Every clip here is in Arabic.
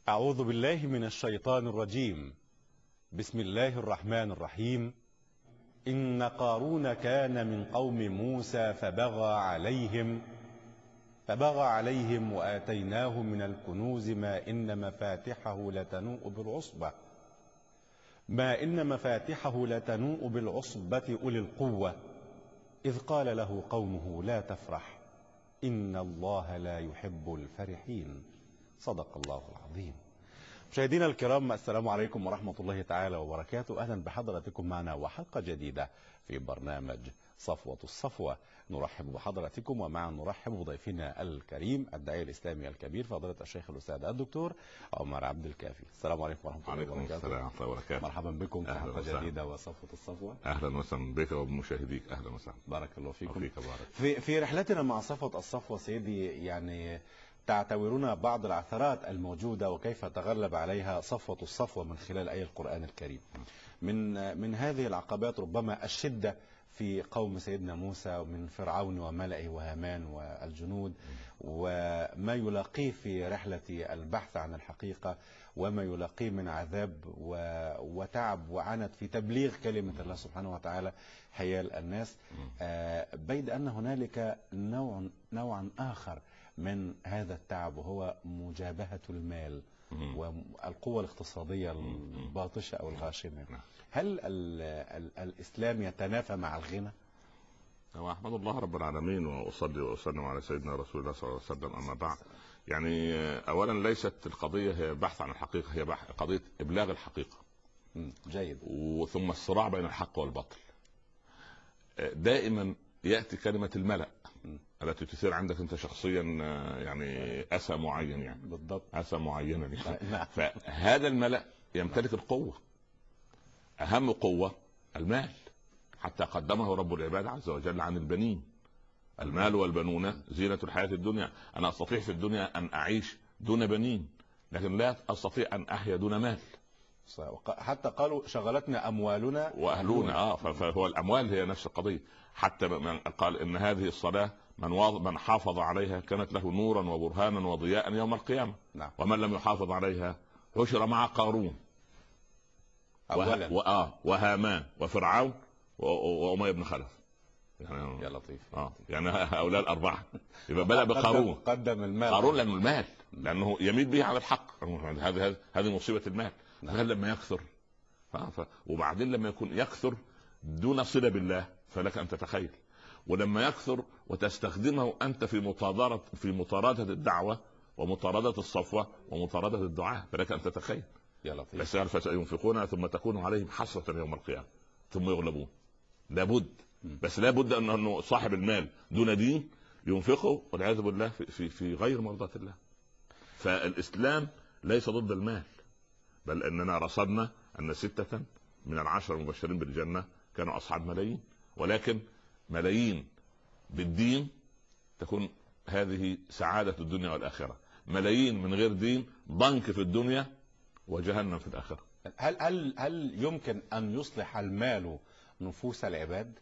أعوذ بالله من الشيطان الرجيم. بسم الله الرحمن الرحيم. إن قارون كان من قوم موسى فبغى عليهم وآتيناه من الكنوز ما إن مفاتحه لتنوء بالعصبة أولي القوة إذ قال له قومه لا تفرح إن الله لا يحب الفرحين. صدق الله العظيم. مشاهدينا الكرام، السلام عليكم ورحمة الله تعالى وبركاته. أهلا بحضراتكم معنا وحلقة جديدة في برنامج صفوة الصفوة. نرحب بحضراتكم ومعا نرحب بضيفنا الكريم الداعية الإسلامي الكبير فضيلة الشيخ الأستاذ الدكتور عمر عبد الكافي. السلام عليكم ورحمة الله وبركاته. وعليكم السلام ورحمة الله وبركاته. مرحبا بكم في حلقة جديدة وصفوة الصفوة. أهلا وسهلا بك وبمشاهديك. أهلا وسهلا. بارك الله فيكم. وفيك بارك. في رحلتنا مع صفوة الصفوة سيدي، يعني تعتبرون بعض العثرات الموجودة وكيف تغلب عليها صفوة الصفوة من خلال آية القرآن الكريم. من هذه العقبات ربما الشدة في قوم سيدنا موسى ومن فرعون وملئه وهامان والجنود، وما يلاقيه في رحلة البحث عن الحقيقة، وما يلاقيه من عذاب وتعب وعنت في تبليغ كلمة الله سبحانه وتعالى حيال الناس، بيد أن هنالك نوع آخر من هذا التعب، وهو مجابهة المال والقوة الاقتصادية الباطشة أو الغاشمة. هل الإسلام يتنافى مع الغنى؟ أحمد الله رب العالمين وأصلي وأسلم على سيدنا رسول الله صلى الله عليه وسلم. أما بعد، يعني أولا ليست القضية هي بحث عن الحقيقة، هي قضية إبلاغ الحقيقة. جيد. وثم الصراع بين الحق والباطل. دائما يأتي كلمة الملأ التي تثير عندك أنت شخصيا يعني أسى معين، يعني بالضبط أسى معينا يعني. نعم. فهذا الملأ يمتلك القوة، أهم قوة المال، حتى قدمه رب العباد عز وجل عن البنين. المال والبنون زينة الحياة الدنيا. أنا أستطيع في الدنيا أن أعيش دون بنين، لكن لا أستطيع أن أحيا دون مال. حتى قالوا شغلتنا أموالنا وأهلنا. فهو الأموال هي نفس القضية. حتى من قال إن هذه الصلاة من حافظ عليها كانت له نورا وبرهانا وضياء يوم القيامة. نعم. ومن لم يحافظ عليها حشر مع قارون وهامان وفرعون وأمية بن خلف. يعني يا لطيف. يعني هؤلاء الأربعة. يبقى بدأ بقارون. قدم المال. قارون لأنه المال، لأنه يميل به على الحق. هذه مصيبة المال. لما يكثر وبعدين لما يكون يكثر دون صلة بالله فلك أن تتخيل. ولما يكثر وتستخدمه أنت في مطاردة الدعوة ومطاردة الصفوة ومطاردة الدعاء فلك أن تتخيل. يا لطيف. بس فسينفقون ثم تكون عليهم حسرة يوم القيامة ثم يغلبون. لابد، بس لابد أنه صاحب المال دون دين ينفقه والعياذ بالله في غير مرضاة الله. فالإسلام ليس ضد المال، بل أننا رصدنا أن 6 من 10 المبشرين بالجنة كانوا أصحاب ملايين. ولكن ملايين بالدين تكون هذه سعادة الدنيا والآخرة. ملايين من غير دين ضنك في الدنيا وجهنم في الآخرة. هل يمكن أن يصلح المال نفوس العباد؟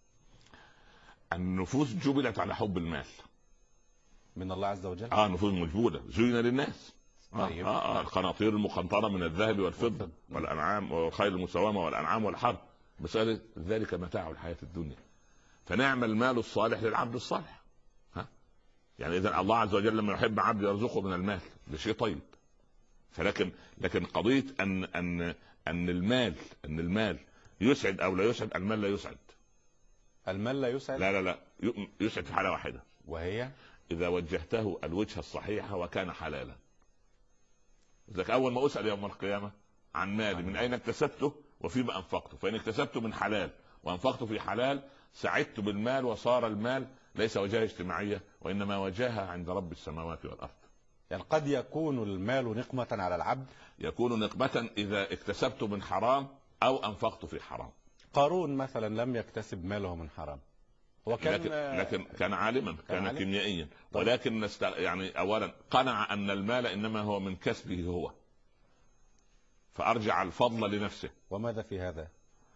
النفوس جبلت على حب المال من الله عز وجل. نفوس مجبولة زين للناس. طيب. القناطير المقنطرة من الذهب والفضة والأنعام والخيل المسومة والأنعام والحرث، بس ذلك متاع الحياة الدنيا. فنعم المال الصالح للعبد الصالح. يعني إذا الله عز وجل لما يحب عبد يرزقه من المال بشيء طيب. لكن قضية أن المال يسعد أو لا يسعد. المال لا يسعد. المال لا يسعد. لا يسعد في حالة واحدة، وهي إذا وجهته الوجهة الصحيحة وكان حلالا. لذلك أول ما أسأل يوم القيامة عن مالي من أين اكتسبته وفيما أنفقته، فإن اكتسبته من حلال وأنفقته في حلال سعدت بالمال، وصار المال ليس وجهة اجتماعية وإنما وجهة عند رب السماوات والأرض. يعني قد يكون المال نقمة على العبد. يكون نقمة إذا اكتسبته من حرام أو أنفقته في حرام. قارون مثلا لم يكتسب ماله من حرام، لكن كان عالما، كان كيميائيا. ولكن يعني أولا قنع أن المال إنما هو من كسبه هو، فأرجع الفضل لنفسه. وماذا في هذا؟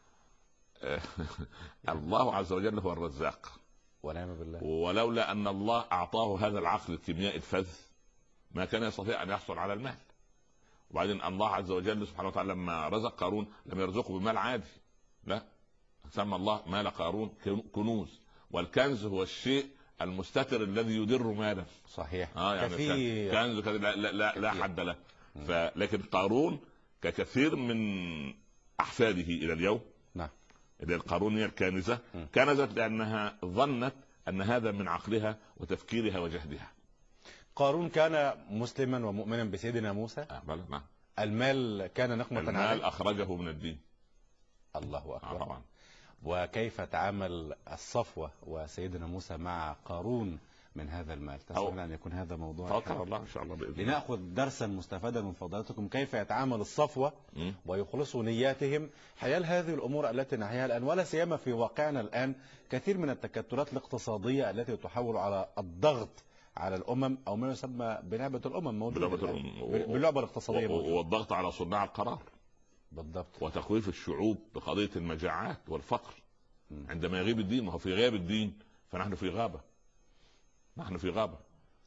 الله عز وجل هو الرزاق ونعم بالله. ولولا أن الله أعطاه هذا العقل الكيميائي الفذ ما كان يستطيع أن يحصل على المال. وبعدين الله عز وجل سبحانه وتعالى لما رزق قارون لم يرزقه بمال عادي، لا، سمى الله مال قارون كنوز، والكنز هو الشيء المستتر الذي يدر مالا. صحيح. يعني كنز لا حد له. لكن قارون ككثير من احفاده الى اليوم، نعم، اللي القارون هي الكانزه، كنزت لانها ظنت ان هذا من عقلها وتفكيرها وجهدها. قارون كان مسلما ومؤمنا بسيدنا موسى. نعم. المال كان نقمة عليه. المال اخرجه من الدين. الله اكبر. طبعا. وكيف تعامل الصفوة وسيدنا موسى مع قارون من هذا المال؟ تسمعنا أن يكون هذا موضوع الله إن شاء الله بإذن الله. لنأخذ درسا مستفادا من فضلاتكم كيف يتعامل الصفوة ويخلصوا نياتهم حيال هذه الأمور التي نحياها الآن، ولا سيما في واقعنا الآن كثير من التكتلات الاقتصادية التي تحاول على الضغط على الأمم، أو ما يسمى بلعبة الأمم موجودة، باللعبة الاقتصادية موجودة، والضغط على صناع القرار. بالضبط. وتخويف الشعوب بقضية المجاعات والفقر عندما يغيب الدين. وهو في غياب الدين فنحن في غابة. نحن في غابة.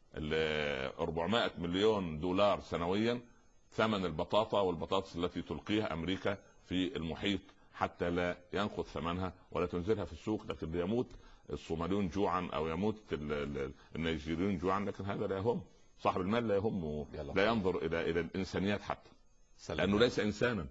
400 مليون دولار سنويا ثمن البطاطا والبطاطس التي تلقيها أمريكا في المحيط حتى لا ينقص ثمنها ولا تنزلها في السوق، لكن يموت الصوماليون جوعا أو يموت النيجيريون جوعا، لكن هذا لا يهم صاحب المال، لا يهمه، لا ينظر إلى الإنسانيات حتى، لأنه ليس إنسانا.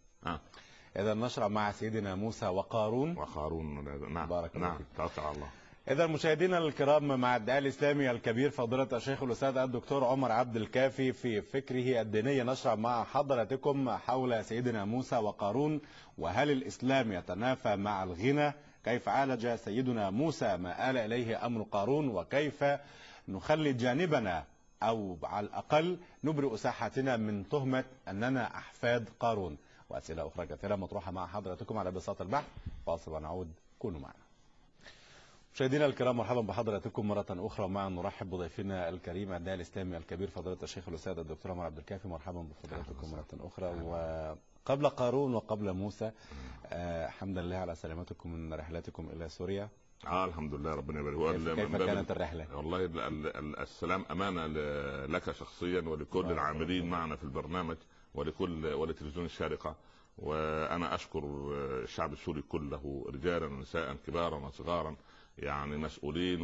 إذا نشرع مع سيدنا موسى وقارون. نعم. بارك الله فيك. توكل على الله. إذا مشاهدينا الكرام، مع الداعية الإسلامي الكبير فضيلة الشيخ الأستاذ الدكتور عمر عبد الكافي في فكره الديني، نشرع مع حضراتكم حول سيدنا موسى وقارون، وهل الإسلام يتنافى مع الغنى؟ كيف عالج سيدنا موسى ما آل إليه أمر قارون؟ وكيف نخلي جانبنا أو على الأقل نبرئ ساحتنا من تهمة أننا أحفاد قارون؟ وأسئلة أخرى كثيرة مطروحة مع حضراتكم على بساط البحث. فاصل ونعود، كونوا معنا. مشاهدينا الكرام، مرحبا بحضراتكم مرة أخرى. معا نرحب بضيفنا الكريم الداعي الإسلامي الكبير فضيلة الشيخ الأستاذ الدكتور عمر عبد الكافي. مرحبا بفضلاتكم مرة أخرى. وقبل قارون وقبل موسى، حمدا لله على سلامتكم من رحلتكم إلى سوريا. الحمد لله، ربنا يبارك. كيف كانت الرحلة؟ والله السلام أمانة لك شخصيا ولكل العاملين معنا في البرنامج ولتلفزيون الشارقة. وأنا أشكر الشعب السوري كله، رجالا ونساء، كبارا وصغارا، يعني مسؤولين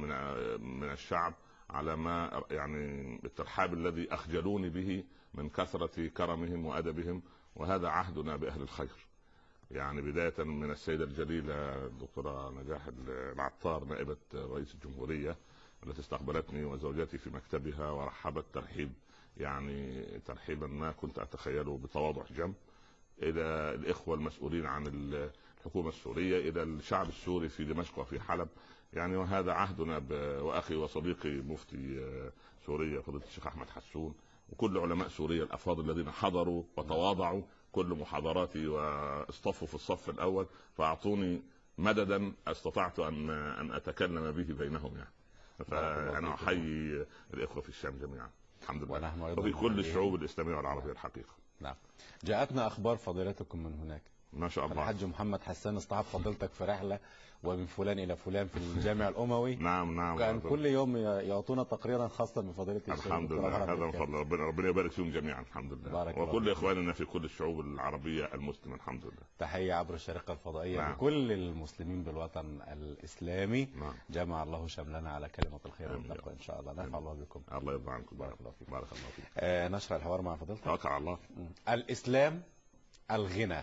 ومن الشعب، على ما يعني الترحاب الذي أخجلوني به من كثرة كرمهم وأدبهم. وهذا عهدنا بأهل الخير، يعني بداية من السيدة الجليلة الدكتورة نجاح العطار نائبة رئيس الجمهورية التي استقبلتني وزوجتي في مكتبها ورحبت ترحيب، يعني ترحيبا ما كنت أتخيله بتواضع جم، إلى الإخوة المسؤولين عن الحكومة السورية، إلى الشعب السوري في دمشق وفي حلب، يعني وهذا عهدنا وأخي وصديقي مفتي سوريا فضيلة الشيخ أحمد حسون، وكل علماء سوريا الأفاضل الذين حضروا وتواضعوا كل محاضراتي واصطفوا في الصف الأول، فأعطوني مددا استطعت أن أتكلم به بينهم. يعني فأنا أحيي الإخوة في الشام جميعا الحمد لله، وفي كل الشعوب الإسلامية والعربية الحقيقة. نعم. جاءتنا أخبار فضيلتكم من هناك. ما شاء الله. الحاج محمد حسان اصطحب فضيلتك في رحلة، ومن فلان إلى فلان في الجامع الأموي. نعم. كان كل يوم يعطونا تقريرا خاصا بفضيلة الشيخ. الحمد لله، هذا من فضل ربنا يبارك فيهم جميعا الحمد لله، وكل إخواننا في كل الشعوب العربية المسلمة الحمد لله. تحية عبر الشارقة الفضائية لكل المسلمين بالوطن الإسلامي. جمع الله شملنا على كلمة الخير والتقوى إن شاء الله. نفع الله بكم. الله يرضى عنكم. بارك الله فيك. بارك الله فيك. نشرح الحوار مع فضيلتك. توكل على الله. الإسلام، الغنى،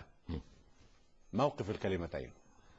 موقف الكلمتين.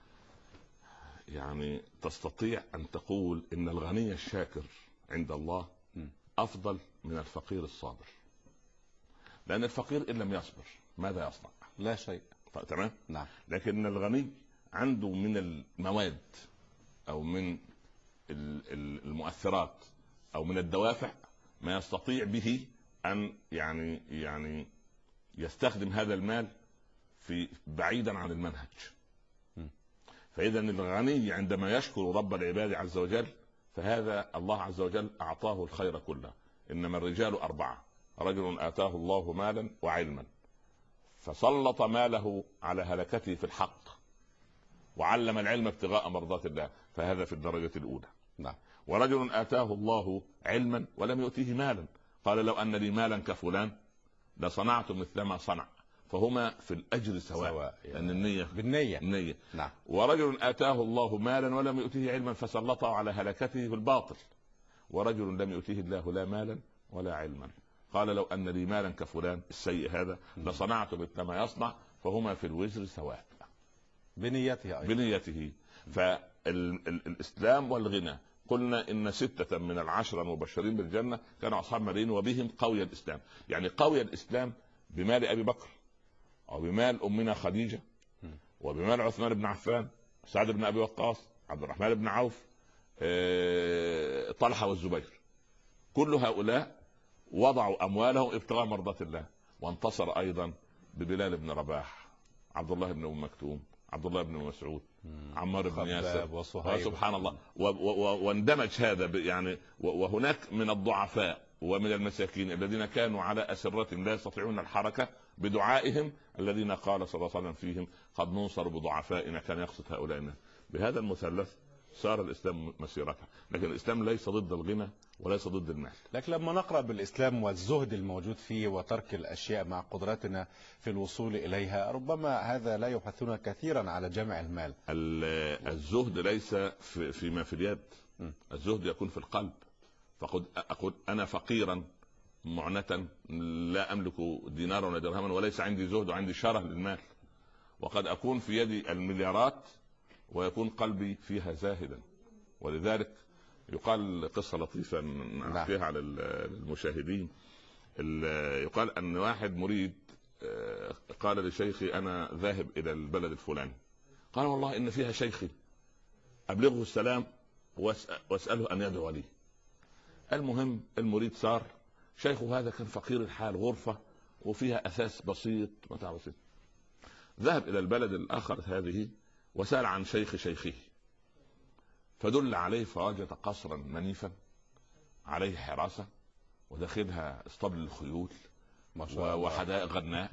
يعني تستطيع أن تقول إن الغني الشاكر عند الله أفضل من الفقير الصابر، لأن الفقير إن لم يصبر ماذا يصنع؟ لا شيء. تمام؟ نعم. لكن الغني عنده من المواد أو من المؤثرات أو من الدوافع ما يستطيع به أن يعني يستخدم هذا المال في بعيدا عن المنهج. فإذا الغني عندما يشكر رب العباد عز وجل فهذا الله عز وجل أعطاه الخير كله. إنما الرجال 4: رجل آتاه الله مالا وعلما فسلط ماله على هلكته في الحق وعلم العلم ابتغاء مرضات الله، فهذا في الدرجة الأولى. نعم. ورجل آتاه الله علما ولم يؤتيه مالا قال لو أن لي مالا كفلان لصنعت مثل ما صنع، فهما في الأجر سواء. لأن النية بالنية. نعم. ورجل آتاه الله مالا ولم يؤته علما فسلطه على هلكته بالباطل، ورجل لم يؤته الله لا مالا ولا علما قال لو أن لي مالا كفلان السيء هذا لصنعت مثل ما يصنع، فهما في الوزر سواء بنيته أيضا. بنيته. فالإسلام والغنى، قلنا إن 6 من ال10 المبشرين بالجنة كانوا أصحاب مالين وبهم قوي الإسلام. يعني قوي الإسلام بمال أبي بكر، أو بمال أمنا خديجة، وبمال عثمان بن عفان، سعد بن أبي وقاص، عبد الرحمن بن عوف، طلحة والزبير. كل هؤلاء وضعوا أموالهم ابتغاء مرضات الله. وانتصر أيضا ببلال بن رباح، عبد الله بن أم مكتوم، عبد الله بن مسعود، عمار بن ياسر، وسبحان الله. واندمج هذا يعني. وهناك من الضعفاء ومن المساكين الذين كانوا على أسرة لا يستطيعون الحركة بدعائهم، الذين قال صلى الله عليه وسلم فيهم قد ننصر بضعفائنا، كان يقصد هؤلاء الناس. بهذا المثلث صار الإسلام مسيرته. لكن الإسلام ليس ضد الغنى وليس ضد المال. لكن لما نقرأ بالإسلام والزهد الموجود فيه وترك الأشياء مع قدرتنا في الوصول إليها، ربما هذا لا يحثنا كثيرا على جمع المال. الزهد ليس فيما في اليد، الزهد يكون في القلب. فقد أقول أنا فقيرا معنة لا أملك دينارا ولا درهما وليس عندي زهد وعندي شره للمال، وقد أكون في يدي المليارات ويكون قلبي فيها زاهدا. ولذلك يقال قصة لطيفة نحكيها على المشاهدين. يقال أن واحد مريد قال لشيخي أنا ذاهب إلى البلد الفلاني، قال والله إن فيها شيخي أبلغه السلام واسأله أن يدعو لي. المهم المريد صار شيخه هذا كان فقير الحال، غرفة وفيها أثاث بسيط، متاع بسيط. ذهب إلى البلد الآخر هذه وسأل عن شيخه، فدل عليه فوجد قصرا منيفا عليه حراسة وداخلها اسطبل الخيول وحدائق غناء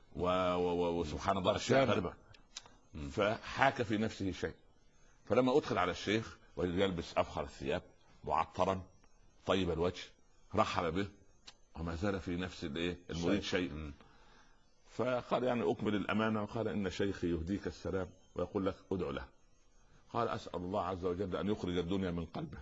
وسبحان الله أشياء غريبة. فحاك في نفسه شيء. فلما أدخل على الشيخ ويلبس أفخر الثياب معطرا طيب الوجه رحب به، وما زال في نفس المريد شيء. فقال يعني أكمل الأمانة، وقال إن شيخي يهديك السلام ويقول لك ادعو له. قال أسأل الله عز وجل أن يخرج الدنيا من قلبه.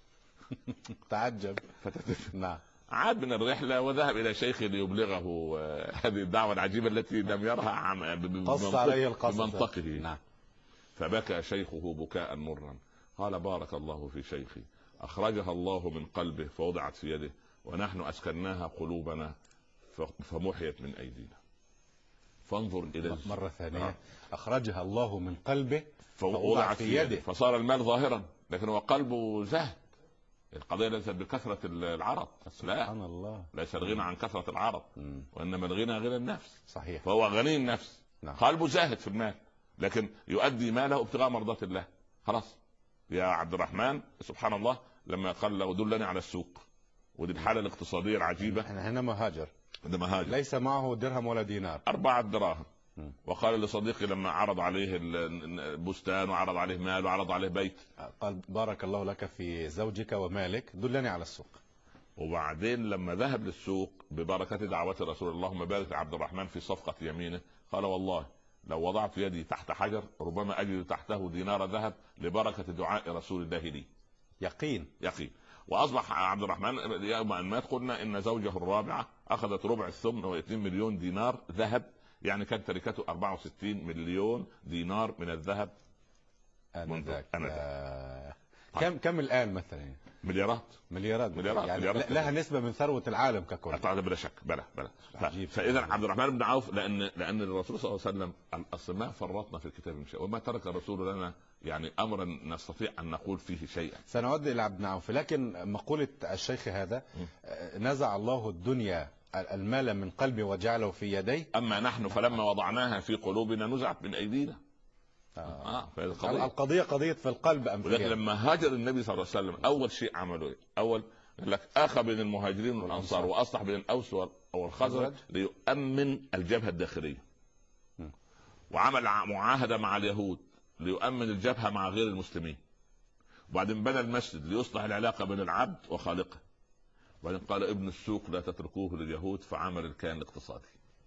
تعجب. نعم. عاد من الرحلة وذهب إلى شيخه ليبلغه هذه الدعوة العجيبة التي لم يرها قص عليه القصص بمنطقه. نعم. فبكى شيخه بكاء مرا. قال بارك الله في شيخي، أخرجها الله من قلبه فوضعت في يده، ونحن أسكناها قلوبنا فمحيت من أيدينا. فانظر إلى مرة ثانية. أخرجها الله من قلبه فوضعت في يده، فصار المال ظاهرا لكن هو قلبه زهد. القضية ليست بكثرة العرض، سبحان الله. ليس الغنى عن كثرة العرض، وإنما الغنى غنى النفس. صحيح. فهو غني النفس. نعم. قلبه زاهد في المال لكن يؤدي ماله ابتغاء مرضات الله. خلاص يا عبد الرحمن سبحان الله لما قال له دلني على السوق، ودي الحالة الاقتصادية العجيبة. احنا هنا مهاجر ليس معه درهم ولا دينار، 4 دراهم. وقال لصديقي لما عرض عليه البستان وعرض عليه مال وعرض عليه بيت، قال بارك الله لك في زوجك ومالك دلني على السوق. وبعدين لما ذهب للسوق ببركة دعوة رسول الله اللهم بارك عبد الرحمن في صفقة يمينه، قال والله لو وضعت يدي تحت حجر ربما أجد تحته دينار ذهب لبركة دعاء رسول الله لي. يقين. وأصبح عبد الرحمن يوم أن مات قلنا إن زوجه الرابعة أخذت ربع الثمن و 2 مليون دينار ذهب، يعني كانت تركته 64 مليون دينار من الذهب. كم الآن مثلا؟ مليارات يعني لها نسبة من ثروة العالم ككل. بلا شك. بلا فإذا عبد الرحمن بن عوف لأن الرسول صلى الله عليه وسلم أصل ما فرطنا في الكتاب من شيء، وما ترك الرسول لنا يعني أمرا نستطيع أن نقول فيه شيئا. سنعود إلى عبد عوف، لكن مقولة الشيخ هذا نزع الله الدنيا المال من قلبي وجعله في يدي، أما نحن فلما وضعناها في قلوبنا نزعت من أيدينا. القضية قضية في القلب. ولكن لما هاجر النبي صلى الله عليه وسلم أول شيء عملوا أول لك أخى بين المهاجرين والأنصار وأصلح بين الأوس والخزرج ليؤمن الجبهة الداخلية، وعمل معاهدة مع اليهود ليؤمن الجبهة مع غير المسلمين، وبعدين بنى المسجد ليصلح العلاقة بين العبد وخالقه، وبعدين قال ابن السوق لا تتركوه لليهود فعمل الكيان الاقتصادي.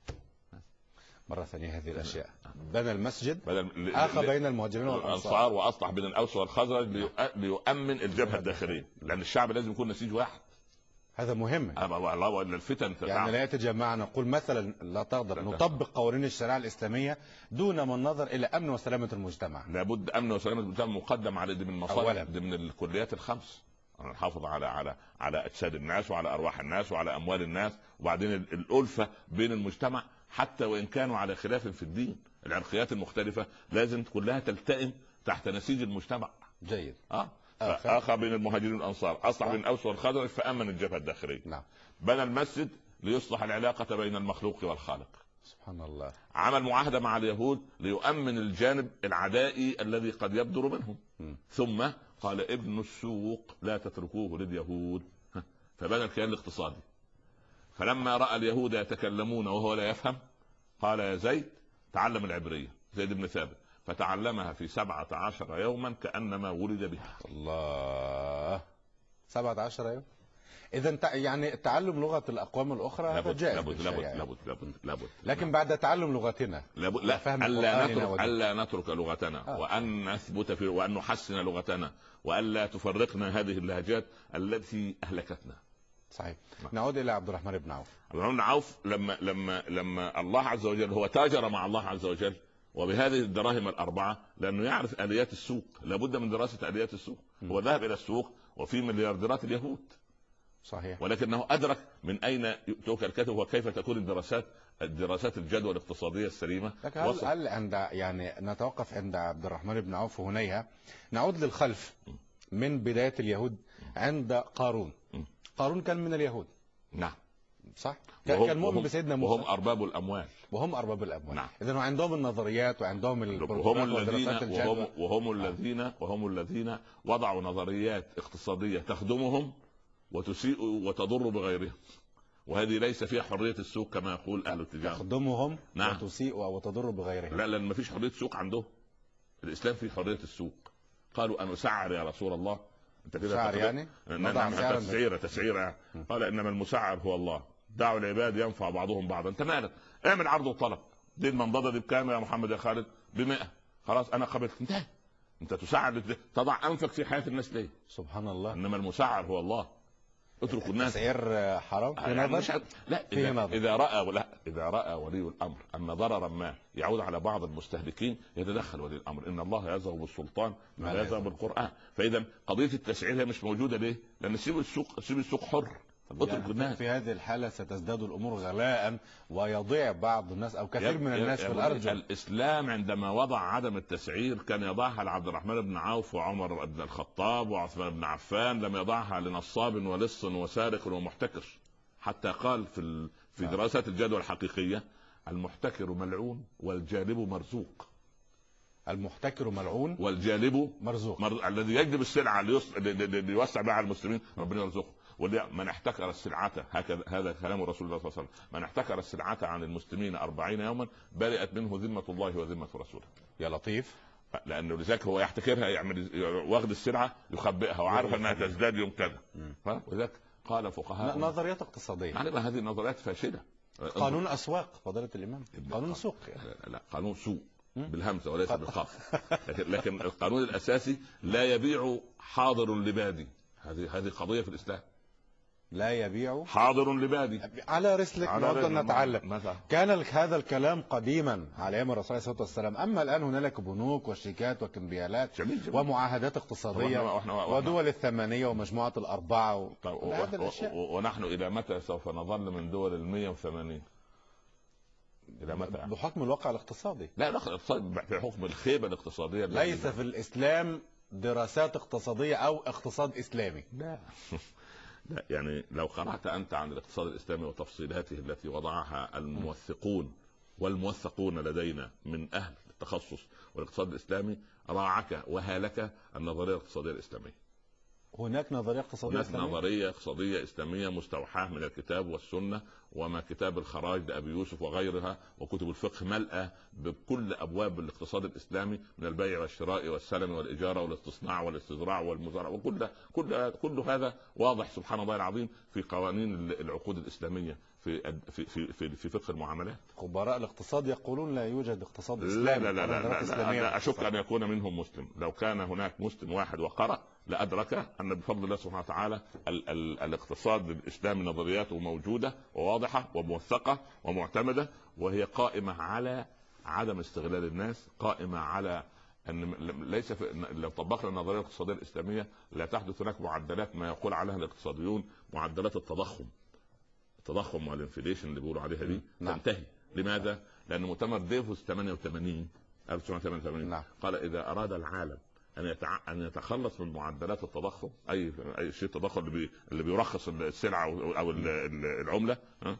مرة ثانية هذه الأشياء، بنى المسجد، بدل آخى بين المهاجرين والأنصار، وأصلح بين الأوس والخزرج ليؤمن الجبهة الداخلية، لأن الشعب لازم يكون نسيج واحد. هذا مهم. الله وإلا الفتن يعني لا يتجمع، نقول مثلا لا تقدر نطبق قوانين الشريعة الإسلامية دون ما النظر إلى أمن وسلامة المجتمع. لابد أمن وسلامة المجتمع مقدم على ضمن المصالح، ضمن الكليات الخمس، نحافظ على أجساد الناس وعلى أرواح الناس وعلى أموال الناس، وبعدين الألفة بين المجتمع حتى وإن كانوا على خلاف في الدين. العرقيات المختلفة لازم كلها تلتئم تحت نسيج المجتمع. جيد. آخى بين المهاجرين والأنصار، أصلح بين الأوس والخزرج فأمن الجبهة الداخلية. نعم. بنى المسجد ليصلح العلاقة بين المخلوق والخالق. سبحان الله. عمل معاهدة مع اليهود ليؤمن الجانب العدائي الذي قد يبدر منهم. ثم قال ابن السوق لا تتركوه لليهود، فبنى الكيان الاقتصادي. فلما رأى اليهود يتكلمون وهو لا يفهم قال يا زيد تعلم العبرية. زيد بن ثابت فتعلمها في 17 يوما كأنما ولد بها. الله، 17 يوم. إذا يعني تعلم لغة الأقوام الأخرى هذا جائز. لابد. لكن بعد تعلم لغتنا ألا نترك لغتنا وأن نثبت في وأن نحسن لغتنا وألا تفرقنا هذه اللهجات التي أهلكتنا. صحيح. نعود إلى عبد الرحمن بن عوف. عبد الرحمن بن عوف لما الله عز وجل هو تاجر مع الله عز وجل وبهذه الدراهم الأربعة، لأنه يعرف آليات السوق، لابد من دراسة آليات السوق. هو ذهب إلى السوق وفي مليارديرات اليهود. صحيح. ولكنه أدرك من أين يؤتوك الكتب وكيف تكون الدراسات الجدوى الاقتصادية السليمة. هل عند يعني نتوقف عند عبد الرحمن بن عوف هنا، نعود للخلف من بداية اليهود عند قارون. قارون كان من اليهود. نعم. صح. كان مؤمن بسيدنا موسى. وهم أرباب الأموال. نعم. إذن عندهم النظريات وعندهم وهم الذين وضعوا نظريات اقتصادية تخدمهم وتسيء وتضر بغيرهم، وهذه ليس فيها حرية السوق كما يقول أهل التجارة. تخدمهم. نعم. وتسيء وتضر بغيرهم. لا، لأن ما فيش حرية سوق عندهم. الإسلام فيه حرية السوق. قالوا أن أسعر يا رسول الله. انت كده سعر يعني؟ نعم. تسعير يعني. قال انما المسعر هو الله، دعوا العباد ينفع بعضهم بعضا. انت مالك؟ اعمل عرض وطلب. دي المنضده دي بكام يا محمد يا خالد؟ ب100. خلاص انا قبلت. انت تسعر تضع انفك في حياه الناس ليه؟ سبحان الله. انما المسعر هو الله. اتركوا الناس. تسعير حرام في نظر؟ لا، اذا راى ولي الامر ان ضررا ما يعود على بعض المستهلكين يتدخل ولي الامر. ان الله يزغ بالسلطان ما يزغ بالقران. فاذا قضيه التسعير هي مش موجوده. ليه؟ لان سيب السوق حر. يعني في هذه الحالة ستزداد الأمور غلاء ويضيع بعض الناس أو كثير من الناس في الأرجل. الإسلام عندما وضع عدم التسعير كان يضعها لعبد الرحمن بن عوف وعمر بن الخطاب وعثمان بن عفان، لم يضعها لنصاب ولص وسارق ومحتكر. حتى قال في دراسات الجدوى الحقيقية المحتكر ملعون والجالب مرزوق. المحتكر ملعون والجالب مرزوق. الذي يجلب السلعة ليوسع بها على المسلمين ربنا يرزقه. من احتكر السلعة، هذا كلام رسول الله صلى الله عليه وسلم، من احتكر السلعة عن المسلمين 40 يوما برئت منه ذمة الله وذمة رسوله. يا لطيف. لأنه لذلك هو يحتكرها، يعمل واخد السلعة يخبئها وعارف أنها تزداد يوم كذا. ولذلك قال فقهاء نظريات اقتصادية. يعني هذه النظريات فاشلة. قانون أسواق فضيلة الإمام. قانون سوق يعني. لا، قانون سوق بالهمزة وليس بالقاف. لكن القانون الأساسي لا يبيع حاضر لبادي. هذه قضية في الإسلام. لا يبيع حاضر لبادي. على رسلك نفضل نتعلم. كان هذا الكلام قديما على ايام الرسول صلى الله عليه وسلم. اما الان هنالك بنوك وشيكات وكمبيالات ومعاهدات اقتصاديه ودول الثمانيه ومجموعه الاربعه ونحن الى متى سوف نظل من دول 180؟ الى متى؟ بحكم الواقع الاقتصادي. لا، في حكم الخيبه الاقتصاديه. ليس في الاسلام دراسات اقتصاديه او اقتصاد اسلامي. لا. لا، يعني لو قرأت أنت عن الاقتصاد الإسلامي وتفصيلاته التي وضعها الموثقون والموثقون لدينا من أهل التخصص والاقتصاد الإسلامي، راعك وهالك النظرية الاقتصادية الإسلامية. هناك نظرية اقتصادية هناك إسلامية؟ نظرية اقتصادية إسلامية مستوحاة من الكتاب والسنة، وما كتاب الخراج لأبي يوسف وغيرها، وكتب الفقه ملأة بكل أبواب الاقتصاد الإسلامي، من البيع والشراء والسلم والإجارة والاستصناع والاستزراع والمزارع، كل هذا واضح سبحان الله العظيم في قوانين العقود الإسلامية في فقه المعاملات. خبراء الاقتصاد يقولون لا يوجد اقتصاد لا إسلامي لا لا لا, ونظريات لا, إسلامية لا, في لا أشك الاقتصاد. أن يكون منهم مسلم. لو كان هناك مسلم واحد وقرأ لأدرك أن بفضل الله سبحانه وتعالى الاقتصاد الإسلامي نظرياته موجودة وواضحة وموثقة ومعتمدة، وهي قائمة على عدم استغلال الناس، قائمة على أن ليس لو طبقنا النظرية الاقتصادية الإسلامية لا تحدث هناك معدلات ما يقول عليها الاقتصاديون معدلات التضخم والانفليشن اللي بيقولوا عليها دي تنتهي. لماذا؟ لأن مؤتمر ديفوس 1988 نعم. قال إذا أراد العالم أن يتخلص من معدلات التضخم، أي شيء التضخم اللي بيرخص السلعة أو العملة،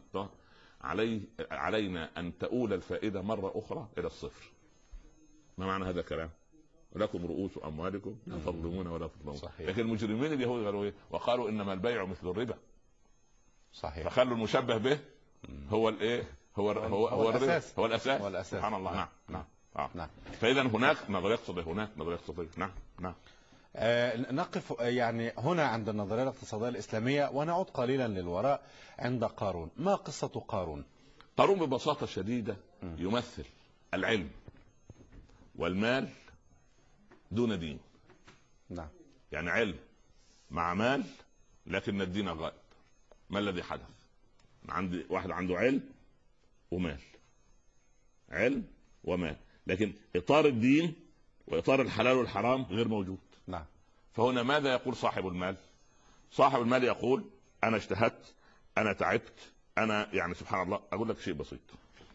علينا أن تؤول الفائدة مرة أخرى إلى الصفر. ما معنى هذا الكلام؟ لكم رؤوس أموالكم لا تظلمون ولا تظلمون. لكن المجرمين اليهود قالوا إيه؟ وقالوا إنما البيع مثل الربا. صحيح. فخلوا المشبه به هو الايه؟ هو الاساس. هو الاساس. سبحان الله. نعم. نعم. فاذا هناك نظريه اقتصاديه، هناك نظريه اقتصاديه. نعم. نقف يعني هنا عند النظريه الاقتصاديه الاسلاميه ونعود قليلا للوراء عند قارون. ما قصه قارون؟ قارون ببساطه شديده يمثل العلم والمال دون دين. نعم. يعني علم مع مال لكن الدين غائب. ما الذي حدث؟ عندي واحد عنده علم ومال، علم ومال، لكن إطار الدين وإطار الحلال والحرام غير موجود. نعم. فهنا ماذا يقول صاحب المال؟ صاحب المال يقول أنا اجتهدت، أنا تعبت، أنا يعني سبحان الله. أقول لك شيء بسيط،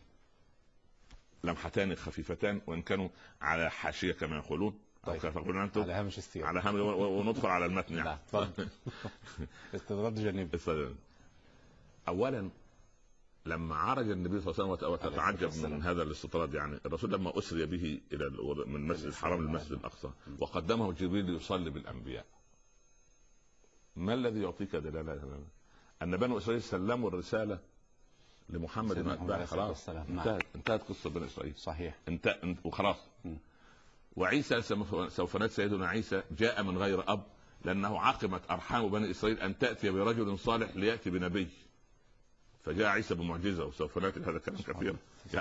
لمحتان خفيفتان وإن كانوا على حاشية كما يقولون. طيب. على هامش السير، على هامش، وندخل على المتن يعني. استدراج جانبي. اولا لما عرج النبي صلى الله عليه وسلم وتتعجب من هذا الاستطراد، يعني الرسول لما اسري به الى من المسجد الحرام للمسجد الاقصى وقدمه جبريل يصلي بالانبياء، ما الذي يعطيك دلاله ان بنو اسرائيل سلموا الرساله لمحمد بن اتباعه؟ خلاص انتهت قصه بني اسرائيل. صحيح. انت وخلاص. وعيسى سوف نجد سيدنا عيسى جاء من غير اب، لانه عقمت ارحام بني اسرائيل ان تاتي برجل صالح لياتي بنبي، فجاء عيسى بمعجزه. وسوف ناتي هذا الكلام كثيرا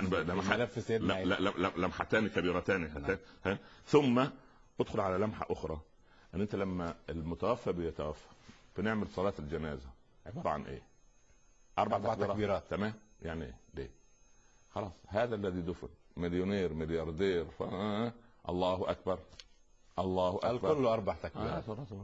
يعني لمحتان كبيرتان. ثم ادخل على لمحه اخرى، ان انت لما المتوفى بيتوفى بنعمل صلاه الجنازه عباره عن ايه؟ 4 تكبيرات. تمام. يعني ايه؟ ليه؟ خلاص هذا الذي دفن مليونير ملياردير الله اكبر الله اكبر، الكل 4 تكبيرات.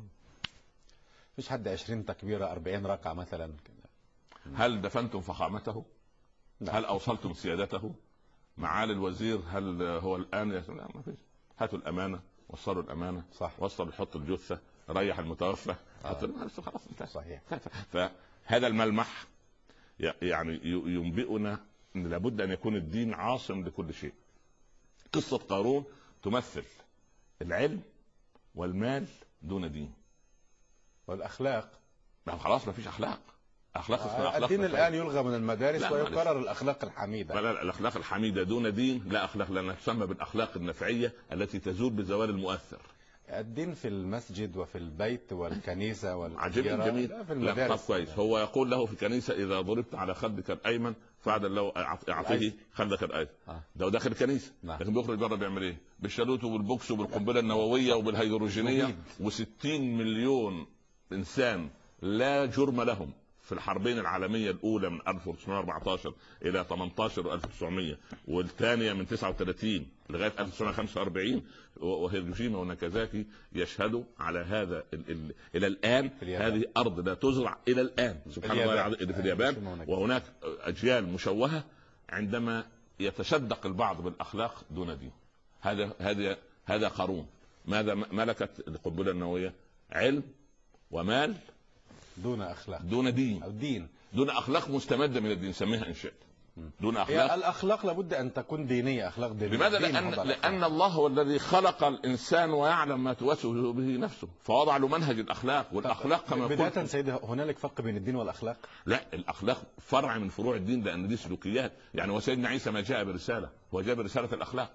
مفيش حد 20 تكبيره 40 ركعه مثلا. هل دفنتم فخامته؟ هل اوصلتم سيادته؟ معالي الوزير هل هو الان لا ما فيش. هاتوا الامانه، وصلوا الامانه، صح. وصلوا حط الجثه، ريح المتوفى، خلاص انتهى. صحيح. فهذا الملمح يعني ينبئنا ان لابد ان يكون الدين عاصم لكل شيء. قصه قارون تمثل العلم والمال دون دين. والاخلاق خلاص ما فيش اخلاق. الدين الان يلغى من المدارس ويقرر الاخلاق الحميده. لا الاخلاق الحميده دون دين لا اخلاق، لانها تسمى بالاخلاق النفعيه التي تزول بزوال المؤثر. الدين في المسجد وفي البيت والكنيسه والجميل جميل. في المدارس كويس. هو يقول له في الكنيسه اذا ضربت على خدك الايمن فعدل له اعطيه خدك الايسر. ده داخل الكنيسه. لكن بيخرج بره بيعمل ايه؟ بالشالوت وبالبوكس وبالقنبله النوويه وبالهيدروجينيه، و60 مليون انسان لا جرم لهم في الحربين العالميه الاولى من 1914 الى 18 1900 والثانيه من 39 لغايه 1945 وهيروشيما وناكازاكي يشهدوا على هذا الى الان. هذه ارض لا تزرع الى الان سبحان الله في اليابان. وهناك اجيال مشوهه عندما يتشدق البعض بالاخلاق دون دين. هذا قارون. ماذا ملكت القنبله النوويه؟ علم ومال دون اخلاق، دون دين، او دين دون اخلاق مستمده من الدين. سميها ان شئت. دون هي اخلاق. الاخلاق لابد ان تكون دينيه، اخلاق دينيه. لماذا؟ دين لان وضع الأخلاق. لان الله هو الذي خلق الانسان ويعلم ما توسوس به نفسه، فوضع له منهج الاخلاق. والاخلاق كما بدايه قلت، سيدي، هنالك فرق بين الدين والاخلاق؟ لا، الاخلاق فرع من فروع الدين، لان دي سلوكيات. يعني وسيدنا عيسى ما جاء برساله، هو جاء برساله الاخلاق.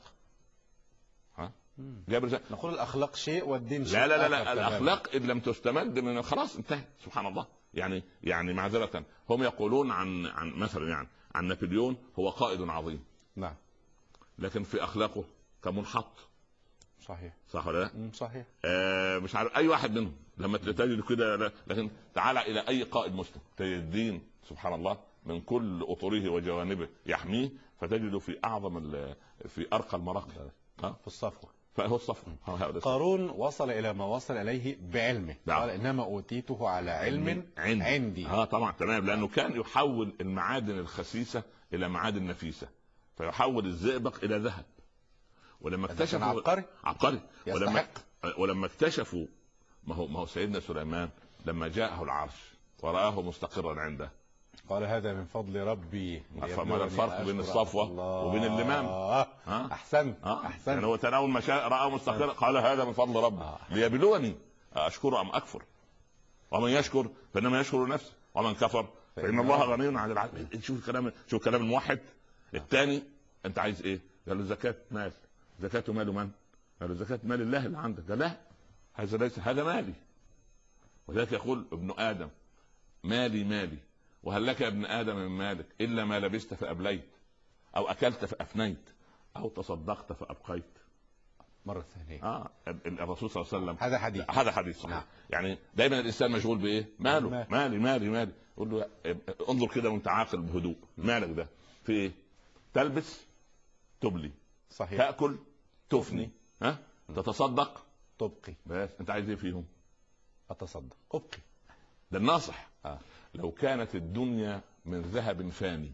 جاء برسالة. نقول الاخلاق شيء والدين شيء لا لا لا, آخر لا. تماماً. الاخلاق ان لم تستمد من خلاص انتهت. سبحان الله. يعني معذره، هم يقولون عن مثلا يعني عن نابليون هو قائد عظيم، نعم، لكن في اخلاقه كمنحط. صحيح. صح ولا لا؟ صحيح. مش عارف اي واحد منهم لما تجد كده. لكن تعال الى اي قائد مسلم تجد الدين سبحان الله من كل اطره وجوانبه يحميه، فتجده في اعظم في ارقى المراقب في الصفوه. فهو الصف. قارون وصل الى ما وصل اليه بعلمه. نعم. قال انما اوتيته على علم عندي. طبعا تمام، لانه كان يحول المعادن الخسيسه الى معادن نفيسه، فيحول الزئبق الى ذهب. ولما اكتشفوا عبقري ولما اكتشفوا ما هو سيدنا سليمان لما جاءه العرش ورآه مستقرا عنده قال هذا من فضل ربي. ما الفرق بين الصفوة وبين اللمام؟ احسنت. يعني هو تناول ما شاء رآه مستقرا قال هذا من فضل ربي ليبلوني أشكر أم أكفر، ومن يشكر فإنما يشكر نفسه ومن كفر فإن الله غني عن العالمين. شوف كلام الموحد. الثاني أنت عايز إيه؟ قال له زكاة مال. زكاة مال من؟ قال له زكاة مال الله اللي عندك. قال لا، هذا ليس، هذا مالي. وذلك يقول ابن آدم مالي وهل لك يا ابن آدم من مالك إلا ما لبست فأبليت أو أكلت فأفنيت أو تصدقت فأبقيت. مرة ثانية. الرسول صلى الله عليه وسلم هذا حديث صحيح. يعني دايما الإنسان مشغول بإيه؟ ماله. مالي. قول له انظر كده وانت عاقل بهدوء. مالك ده في إيه؟ تلبس تبلي، صحيح، تأكل تفني، تتصدق تبقي. بس انت عايز ايه فيهم؟ اتصدق ابقي. ده الناصح. لو كانت الدنيا من ذهب فاني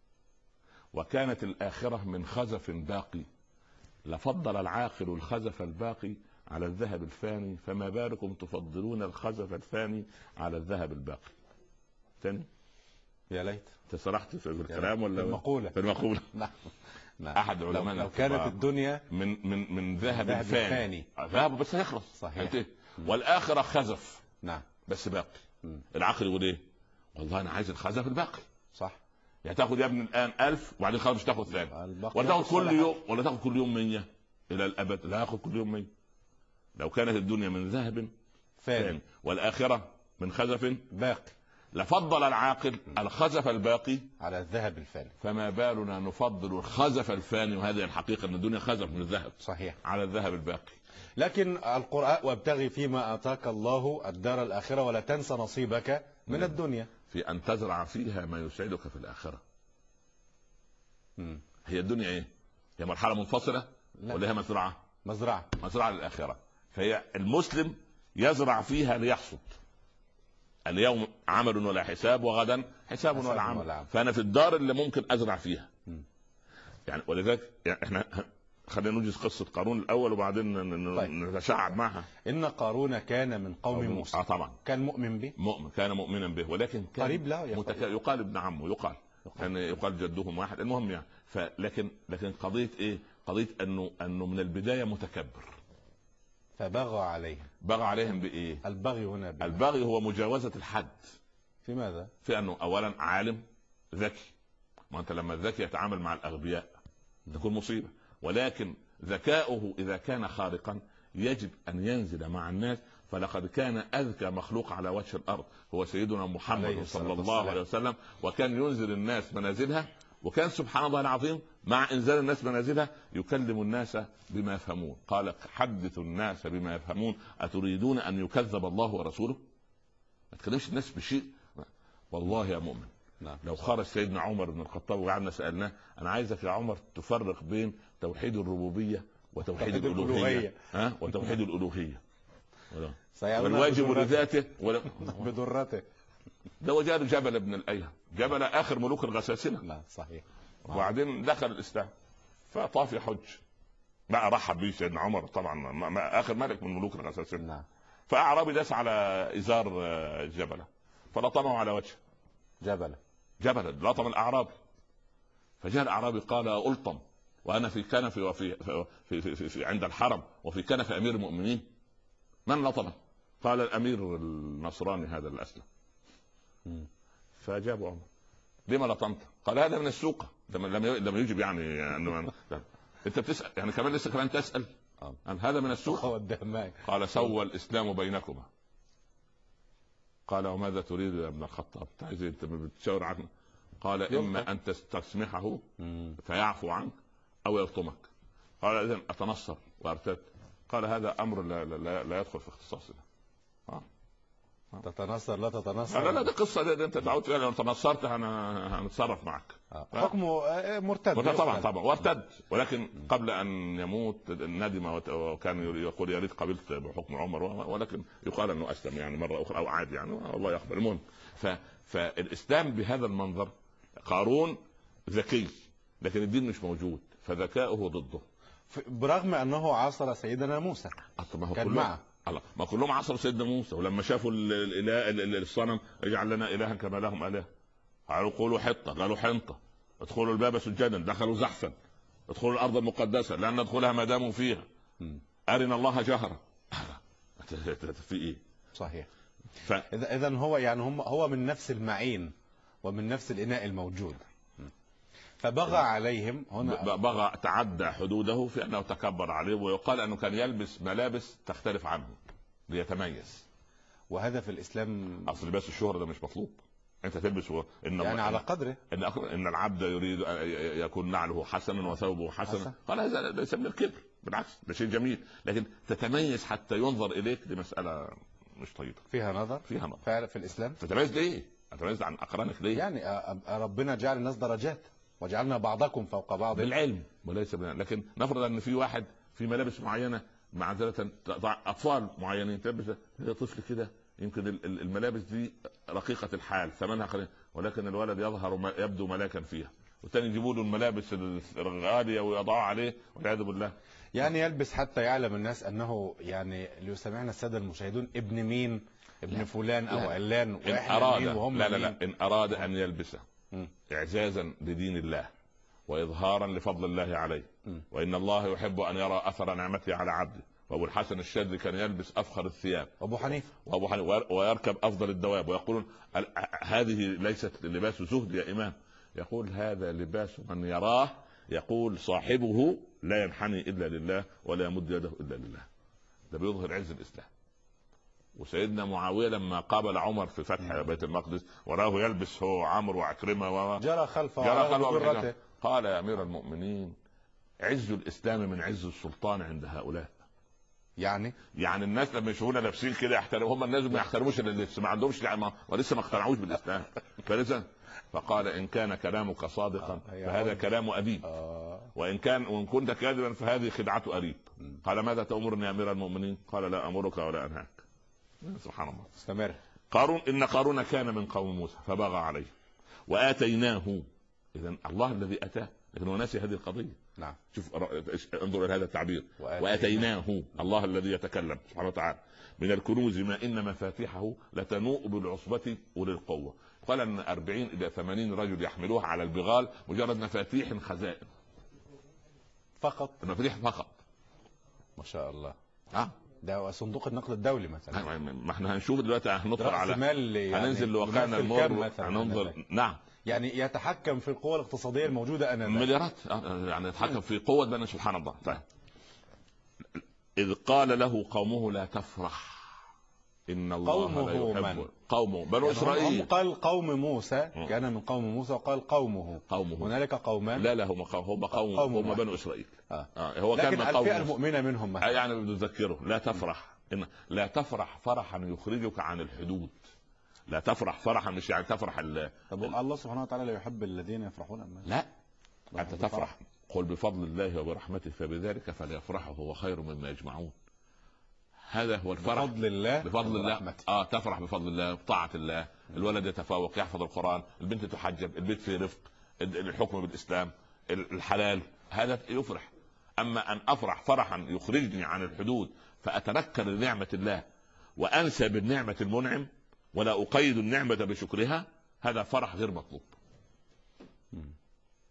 وكانت الآخرة من خزف باقي لفضل العاقل الخزف الباقي على الذهب الفاني، فما بالكم تفضلون الخزف الفاني على الذهب الباقي. ثاني يا ليت تسرحت في الكلام ولا في المقولة. نعم. احد علماء لو كانت الدنيا من ذهب فاني ذهب بس هيخلص. صحيح. والآخرة خزف. نعم. بس باقي. العقل يقول ايه؟ والله انا عايز الخزف الباقي. صح. يعني تاخد يا ابني الان 1000 وبعدين خلاص مش تاخد ثاني، ولا تاخد كل يوم، ولا تاخد كل يوم 100 الى الابد. لا، اخذ كل يوم 100. لو كانت الدنيا من ذهب فاني والآخرة من خزف باقي لفضل العاقل الخزف الباقي على الذهب الفاني. فما بالنا نفضل الخزف الفاني، وهذه الحقيقة ان الدنيا خزف من الذهب، صحيح، على الذهب الباقي. لكن القرآن وابتغي فيما آتاك الله الدار الآخرة ولا تنسى نصيبك من الدنيا، في أن تزرع فيها ما يسعدك في الآخرة. هي الدنيا ايه؟ هي مرحلة منفصلة ولا هي مزرعة للآخرة؟ فهي المسلم يزرع فيها ليحصد. اليوم عمل ولا حساب، وغدا حساب ولا عمل. فأنا في الدار اللي ممكن أزرع فيها. يعني ولذلك يعني احنا خلينا نجلس قصة قارون الأول وبعدين نتشعب معها. إن قارون كان من قوم موسى. طبعا كان مؤمن به. كان مؤمنا به، ولكن كان قريب له يقال ابن عمه، يقال جدهم واحد. المهم يعني لكن قضية ايه؟ قضية انه من البداية متكبر، فبغى عليهم بايه؟ البغي هنا البغي هو مجاوزة الحد. في ماذا؟ في انه اولا عالم ذكي، ما انت لما الذكي يتعامل مع الاغبياء تكون مصيبة. ولكن ذكاؤه اذا كان خارقا يجب ان ينزل مع الناس. فلقد كان اذكى مخلوق على وجه الارض هو سيدنا محمد صلى الله عليه وسلم، وكان ينزل الناس منازلها. وكان سبحان الله العظيم مع انزال الناس منازلها يكلم الناس بما يفهمون. قال حدثوا الناس بما يفهمون اتريدون ان يكذب الله ورسوله؟ ما تكلمش الناس بشيء. والله يا مؤمن لو خرج سيدنا عمر بن الخطاب وقعدنا سألناه انا عايزك يا عمر تفرق بين توحيد الربوبية وتوحيد الألوهية وتوحيد الألوهية والواجب لذاته بدرته. ده وجاء جبل ابن الأيهم، جبل آخر ملوك الغساسنة. لا صحيح. وبعدين دخل الإسلام فطاف يحج بقى، رحب به سيدنا عمر طبعا آخر ملك من ملوك الغساسنة. فأعرابي داس على إزار جبله فلطمه على وجهه. جبل لطم الأعرابي فجاء الاعرابي قال ألطم وانا في كنف وفي في عند الحرم وفي كنف امير المؤمنين، من لطمه؟ قال الامير النصراني هذا الاسلم. فاجاب عمر لما لطمت؟ قال هذا من السوق. لم يجب يعني انه انت بتسال يعني كمان لسه كمان تسال هذا من السوق. قال سوى الاسلام بينكما. قال وماذا تريد يا ابن الخطاب؟ انت بتشاور عنه؟ قال اما ان تستسمحه فيعفو عنك او يلطمك. قال اذن اتنصر وارتد. قال هذا امر لا يدخل في اختصاصنا. تتنصر لا تتنصر؟ لا دي قصه دي انت تعود فيها. لو تنصرت هنتصرف معك. حكمه مرتد طبعا وارتد، ولكن قبل ان يموت ندم وكان يقول يا ريت قبلت بحكم عمر، ولكن يقال انه اسلم يعني مره اخرى او عاد يعني الله يقبل. المهم فالاسلام بهذا المنظر. قارون ذكي لكن الدين مش موجود فذكاؤه ضده، برغم انه عاصر سيدنا موسى كان معه. الله ما كلهم عصروا سيدنا موسى، ولما شافوا الصنم اجعل لنا الها كما لهم اله، قالوا قولوا حطه، قالوا حنطه، ادخلوا الباب سجدا، دخلوا زحفا، ادخلوا الارض المقدسه لن ندخلها ما داموا فيها، ارنا الله جهرا. في ايه؟ صحيح. اذا هو يعني هو من نفس المعين ومن نفس الاناء الموجود، فبغى عليهم هنا. بغى تعدى حدوده في انه تكبر عليه، ويقال انه كان يلبس ملابس تختلف عنه ليتميز. وهذا في الاسلام اصل لباس الشهرة ده مش مطلوب. انت تلبس يعني على قدره. ان العبد يريد ان يكون نعله حسنا وثوبه حسنا. قال هذا ليس من الكبر، بالعكس ده شيء جميل، لكن تتميز حتى ينظر اليك دي مساله مش طيبه. فيها نظر فعلا في الاسلام. تتميز ليه؟ تتميز عن اقرانك ليه؟ يعني ربنا جعل الناس درجات وجعلنا بعضكم فوق بعض بالعلم وليس لكن نفرض ان في واحد في ملابس معينه معذره اطفال معينين تلبس طفل كده يمكن الملابس دي رقيقه الحال ثمنها قليل، ولكن الولد يظهر يبدو ملاكا فيها، والثاني يجيبوا له الملابس الغاليه ويضعها عليه والعياذ بالله. يعني يلبس حتى يعلم الناس انه يعني ليسمعنا الساده المشاهدون ابن مين، ابن فلان او علان، واحنا مين وهم لا ان اراد ان يلبسه اعزازا لدين الله واظهارا لفضل الله عليه، وان الله يحب ان يرى اثر نعمته على عبده. وابو الحسن الشاذلي كان يلبس افخر الثياب، ابو حنيفه ويركب افضل الدواب، ويقولون هذه ليست لباس زهد يا امام، يقول هذا لباس من يراه يقول صاحبه لا ينحني الا لله ولا يمد يده الا لله. ده بيظهر عز الاسلام. وسيدنا معاويه لما قابل عمر في فتح بيت المقدس وراه يلبس هو عمرو وعكرمه جرى خلفه قال يا امير المؤمنين عز الاسلام من عز السلطان عند هؤلاء. يعني الناس لما يشوفونا لابسين كده يحترموا، هم الناس ما يحترموش اللبس، ما عندهمش ولسه ما اقتنعوش بالاسلام. فقال ان كان كلامك صادقا فهذا كلام اديب، وان كنت كاذبا فهذه خدعه اريب. قال ماذا تأمرني يا امير المؤمنين؟ قال لا امرك ولا انهاك. سبحان الله. استمر. قارون ان قارون كان من قوم موسى فبغى عليه واتيناه. اذا الله الذي اتاه، لكن هو ناسي هذه القضيه. نعم. شوف انظر الى هذا التعبير واتيناه، الله الذي يتكلم سبحانه وتعالى، من الكنوز ما ان مفاتيحه لتنوء بالعصبة اولي القوه. قال ان 40 الى 80 رجل يحملوها على البغال مجرد مفاتيح خزائن فقط. المفاتيح فقط. ما شاء الله. ده صندوق النقد الدولي مثلا. ما احنا هنشوف دلوقتي، هنطلع على يعني هننزل لواقعنا المر هننظر. نعم. يعني يتحكم في القوى الاقتصاديه الموجوده مليارات، يعني يتحكم في قوه بنا سبحان الله. طيب. اذ قال له قومه لا تفرح ان الله لا يحب قومه بنو اسرائيل. هم قال قوم موسى، كان من قوم موسى، وقال قومه هنالك قومان. لا هم قوم بنو اسرائيل. هو كان لكن الفئه المؤمنه منهم يعني بنذكره لا تفرح. لا تفرح فرحا يخرجك عن الحدود. لا تفرح فرحا مش يعني تفرح طب الله سبحانه وتعالى لا يحب الذين يفرحون لا انت تفرح. قل بفضل الله وبرحمته فبذلك فليفرحوا هو خير مما يجمعون. هذا هو الفرح. بفضل الله تفرح بفضل الله، بطاعة الله. الولد يتفوق يحفظ القرآن، البنت تحجب، البيت في رفق، الحكم بالإسلام، الحلال، هذا يفرح. أما أن أفرح فرحا يخرجني عن الحدود فأتنكر لنعمة الله وأنسى بالنعمة المنعم ولا أقيد النعمة بشكرها، هذا فرح غير مطلوب.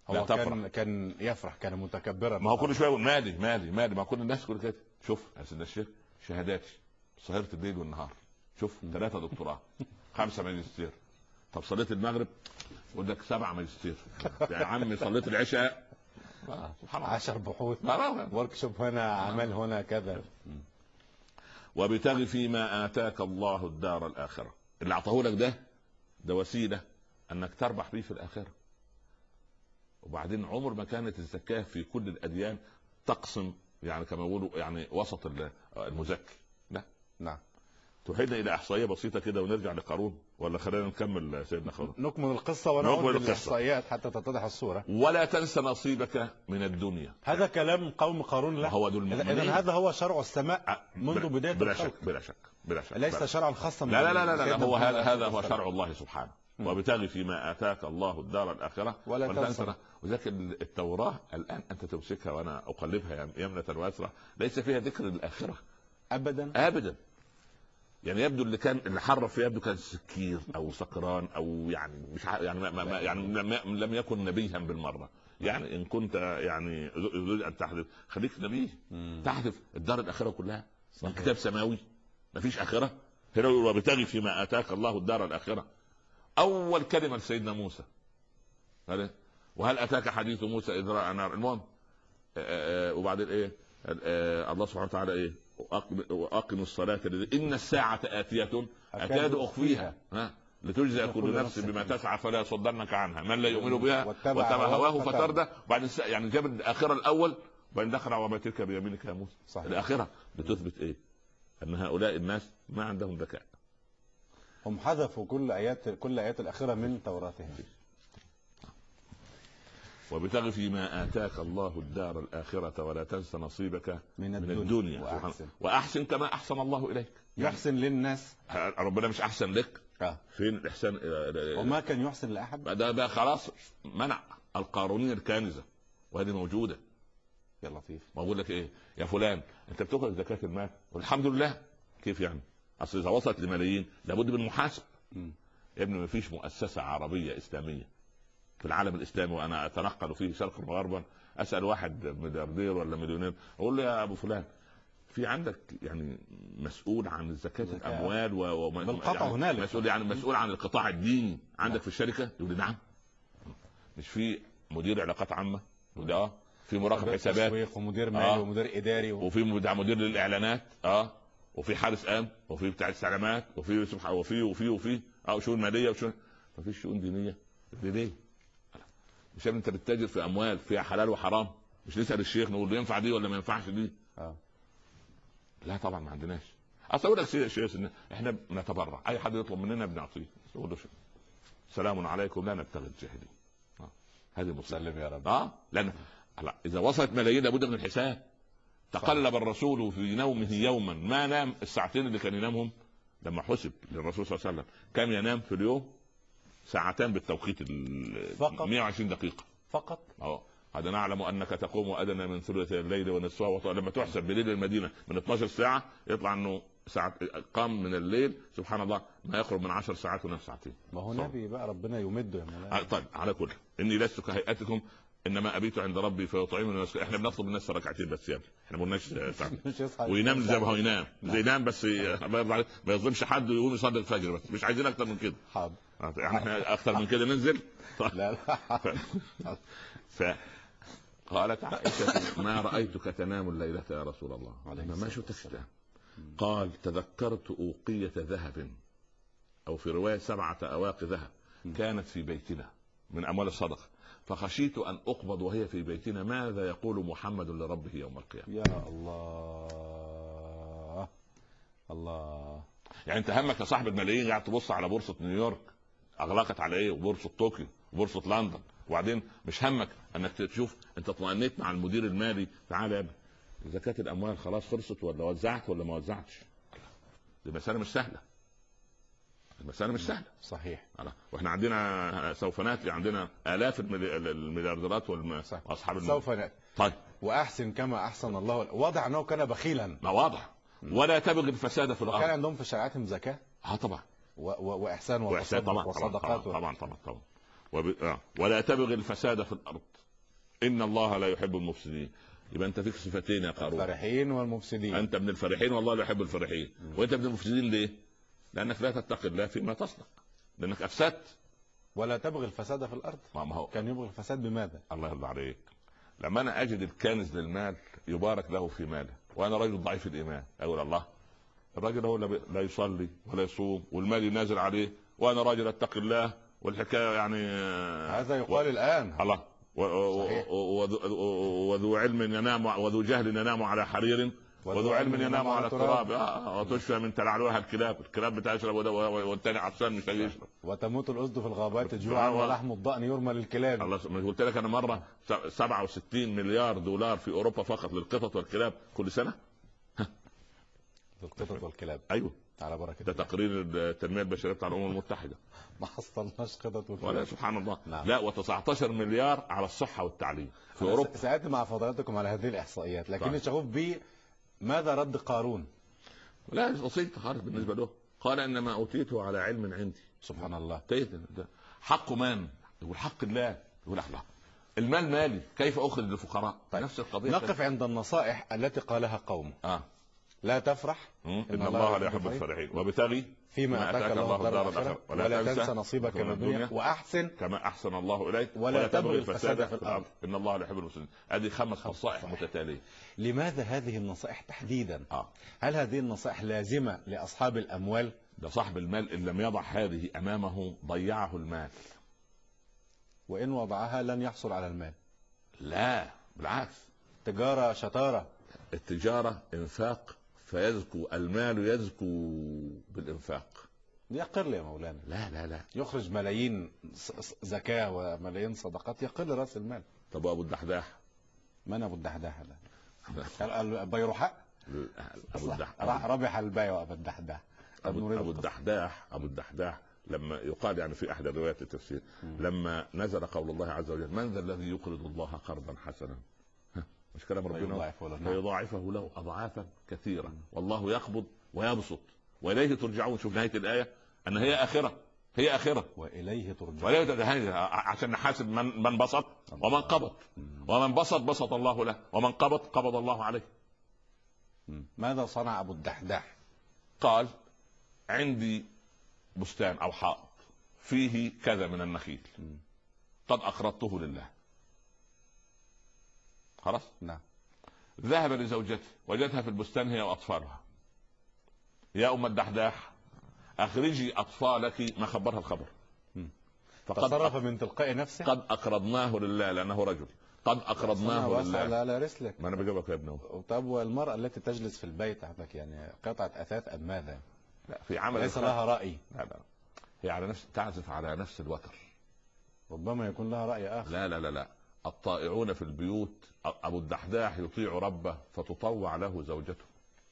هو كان يفرح، كان متكبرا. ما هو كل شويه مالي مالي مالي، ما كل الناس كل كده. شوف يا سيدنا الشيخ، شهاداتي سهرت الليل والنهار، شوف 3 دكتوراه 5 ماجستير. طب صليت المغرب يقول لك 7 ماجستير. يا عمي صليت العشاء 10 بحوث ورك شوب هنا، عمل هنا كذا. وابتغ فيما آتاك الله الدار الآخرة. اللي أعطاه لك ده وسيلة أنك تربح به في الآخرة. وبعدين عمر ما كانت الزكاة في كل الأديان تقسم، يعني كما يقولوا يعني وسط المزكي. لا نعم. تحيلنا إلى إحصائية بسيطة كده ونرجع لقارون، ولا خلينا نكمل سيدنا قارون؟ نكمل القصة ونعود للإحصائيات حتى تتضح الصورة. ولا تنسى نصيبك من الدنيا. هذا كلام قوم قارون. لا، هو دول المؤمنين. إذن هذا هو شرع السماء منذ بداية الخلق. بلا شك ليس شرعا خاصا. لا هو هذا هو شرع الله سبحانه. وابتغ فيما آتاك الله الدار الآخرة ولا تنسى. وذاك التوراة الآن أنت تمسكها وأنا أقلبها يمنة ويسرى، ليس فيها ذكر الآخرة أبدا. يعني يبدو اللي حرف فيها يبدو كان سكير او سكران او يعني مش يعني لم يكن نبيها بالمره. يعني ان كنت يعني يريد ان تحذف خليك نبي، تحذف الدار الاخره كلها. كتاب سماوي ما فيش اخره. هنا وابتغي فيما اتاك الله الدار الاخره. اول كلمه لسيدنا موسى وهل اتاك حديث موسى اذ راى نار. المهم وبعدين ايه الله سبحانه وتعالى ايه واقم الصلاه ان الساعه اتيه اكاد اخفيها لتجزى كل نفس بما تسعى فلا يصدنك عنها من لا يؤمن بها واتبع هواه فتردى. بعد يعني جاب الاخره الاول وبعدين دخل وما تلك بيمينك يا موسى. الاخره بتثبت ايه؟ ان هؤلاء الناس ما عندهم ذكاء، هم حذفوا كل ايات الاخره من توراتهم. وابتغ فيما آتاك الله الدار الآخرة ولا تنس نصيبك من الدنيا وأحسن كما أحسن الله إليك. يحسن للناس، ربنا مش أحسن لك. فين الإحسان؟ وما كان يحسن لأحد. ده خلاص منع القارونية الكانزة وهذه موجودة. يا لطيف، ما أقول لك إيه يا فلان أنت بتأخذ زكاة المال والحمد لله. كيف يعني؟ أصل إذا وصلت لملايين لابد من محاسب. يا ابني ما فيش مؤسسة عربية إسلامية في العالم الاسلامي وانا اتنقل فيه شرقا وغربا اسال واحد ملياردير ولا مليونير اقول له يا ابو فلان في عندك يعني مسؤول عن زكاه الاموال بالقطع هنالك مسؤول يعني مسؤول عن القطاع الديني عندك في الشركه؟ يقول لي نعم. مش في مدير علاقات عامه وده في مراقب حسابات ومدير مالي ومدير اداري وفي مدير للاعلانات وفي حارس امن وفي بتاع السلامات وفي سبحان وفي شؤون ماليه وشؤون. ما فيش شؤون دينيه ليه؟ مش انت بتتاجر في اموال فيها حلال وحرام؟ مش نسال الشيخ نقول له ينفع دي ولا ما ينفعش دي؟ لا طبعا ما عندناش. اصل اقول لك شيء احنا بنتبرع، اي حد يطلب مننا بنعطيه. نقول له سلام عليكم لا نبتغي الجاهلين. هذه مسلم يا رب. لان اذا وصلت ملايين لابد من الحساب. تقلب الرسول في نومه يوما ما نام الساعتين اللي كان ينامهم. لما حسب للرسول صلى الله عليه وسلم كم ينام في اليوم؟ 2 ساعات بالتوقيت 120 دقيقة فقط. هذا نعلم أنك تقوم أدنى من ثلث الليل ونصفه لما تحسب بليل المدينة من 12 ساعة يطلع أنه ساعة قام من الليل سبحان الله ما يقرب من 10 ساعات ونصف ساعتين. ما هو نبي بقى ربنا يمده يا مولانا. طيب على كل إني لست كهيئتكم انما ابيت عند ربي فيطعمني. احنا بنطلب الناس ركعتين بس يا ابني، احنا ما قلناش وينام زي ما هو ينام ينام بس ما يظلمش حد ويقوم يصلي الفجر بس مش عايزين اكتر من كده. حاضر يعني احنا اكتر من كده ننزل. لا قالت عائشة ما رأيتك تنام الليلة يا رسول الله. ما شفتك تنام. قال تذكرت أوقية ذهب أو في رواية 7 أواق ذهب كانت في بيتنا من أموال الصدقة فخشيت أن أقبض وهي في بيتنا ماذا يقول محمد لربه يوم القيامة. يا الله يعني أنت همك يا صاحب الملايين قاعد تبص على بورصة نيويورك أغلقت على إيه وبورصة طوكيو وبورصة لندن وبعدين مش همك أنك تشوف أنت اطمئنيت مع المدير المالي تعالى يا ابني زكاة الأموال خلاص خلصت ولا وزعت ولا ما وزعتش. دي مسألة مش سهلة. المسألة مش سهلة. صحيح. واحنا عندنا سوف ناتي عندنا آلاف المليارديرات واصحاب سوف ناتي. طيب واحسن كما احسن الله. واضح انه كان بخيلا. ما واضح. ولا تبغي الفساد في الارض. وكان عندهم في شريعتهم زكاة. طبعا. واحسان طبعا وصدقات طبعا. ولا تبغي الفساد في الارض ان الله لا يحب المفسدين. يبقى انت فيك صفتين يا قارون، الفرحين والمفسدين. انت من الفرحين والله لا يحب الفرحين، وانت من المفسدين ليه؟ لانك لا تتقي الله فيما تصنع، لانك افسدت. ولا تبغي الفساد في الارض، ما هو كان يبغي الفساد بماذا؟ الله يرضى عليك. لما انا اجد الكنز للمال يبارك له في ماله، وانا رجل ضعيف الايمان، اقول الله الراجل هو لا يصلي ولا يصوم والمال ينازل عليه، وانا راجل اتقي الله والحكايه يعني هذا يقال الان. الله وذو علم ينام وذو جهل ينام على حرير وذو علم ينام على التراب. وتشفى من تلعلوها الكلاب بتشرب والتاني عطشان مش هيشرب. وتموت الاسد في الغابات جوعا ولحم الضأن يرمى للكلاب. الله قلت لك انا مره 67 مليار دولار في اوروبا فقط للقطط والكلاب كل سنه. القطط والكلاب. ايوه على بركه ده تقرير التنميه البشريه بتاع الامم المتحده. ما حصلناش قطط وكلاب ولا سبحان الله. نعم. لا و19 مليار على الصحه والتعليم في اوروبا. سألت مع فضلاتكم على هذه الاحصائيات، لكني شغوف بي ماذا رد قارون؟ لا بسيط خالص بالنسبه له، قال انما اوتيته على علم عندي. سبحان الله. ده حق من؟ يقول حق الله. يقول الله المال مالي كيف اخرج للفقراء؟ طيب. نفس القضيه. نقف عند النصائح التي قالها قومه. لا تفرح ان الله لا يحب الفرحين، وابتغي فيما اتاك الله الدار الاخره ولا تنسى نصيبك من الدنيا واحسن كما احسن الله اليك ولا تبغي الفساد في الارض ان الله لا يحب المفسدين. هذه 5 نصائح متتاليه. لماذا هذه النصائح تحديدا؟ هل هذه النصائح لازمه لاصحاب الاموال؟ ده صاحب المال ان لم يضع هذه امامه ضيعه المال، وان وضعها لن يحصل على المال. لا بالعكس، تجاره شطاره. التجاره انفاق فيزكو المال، يزكو بالانفاق. يقل يا مولانا. لا يخرج ملايين زكاه وملايين صدقات، يقل راس المال. طب ابو الدحداح؟ من ابو الدحداح ده؟ البيرحاء. ربح البيع وابو الدحداح. ابو الدحداح لما يقال يعني في احد روايات التفسير لما نزل قول الله عز وجل من ذا الذي يقرض الله قرضا حسنا، مش كلام ربنا؟ فيضاعفه له اضعافا كثيره والله يقبض ويبسط واليه ترجعون. شوف نهايه الايه ان هي اخره واليه ترجعون، عشان نحاسب من بسط ومن قبض. ومن بسط الله له، ومن قبض الله عليه. ماذا صنع ابو الدحداح؟ قال عندي بستان او حائط فيه كذا من النخيل قد اقرضته لله. خلاص. نعم. ذهب لزوجته وجدها في البستان هي واطفالها. يا ام الدحداح اخرجي اطفالك، ما خبرها الخبر. تصرف من تلقاء نفسه. قد اقرضناه لله لانه رجل. قد اقرضناه لله. على رسلك. ما انا بجاوبك يا ابني. طب والمرأة التي تجلس في البيت عندك يعني قطعة اثاث ام ماذا؟ لا في عمل ليس لها رأي. لا هي على نفس تعزف على نفس الوتر. ربما يكون لها رأي آخر. لا الطائعون في البيوت. ابو الدحداح يطيع ربه فتطوع له زوجته.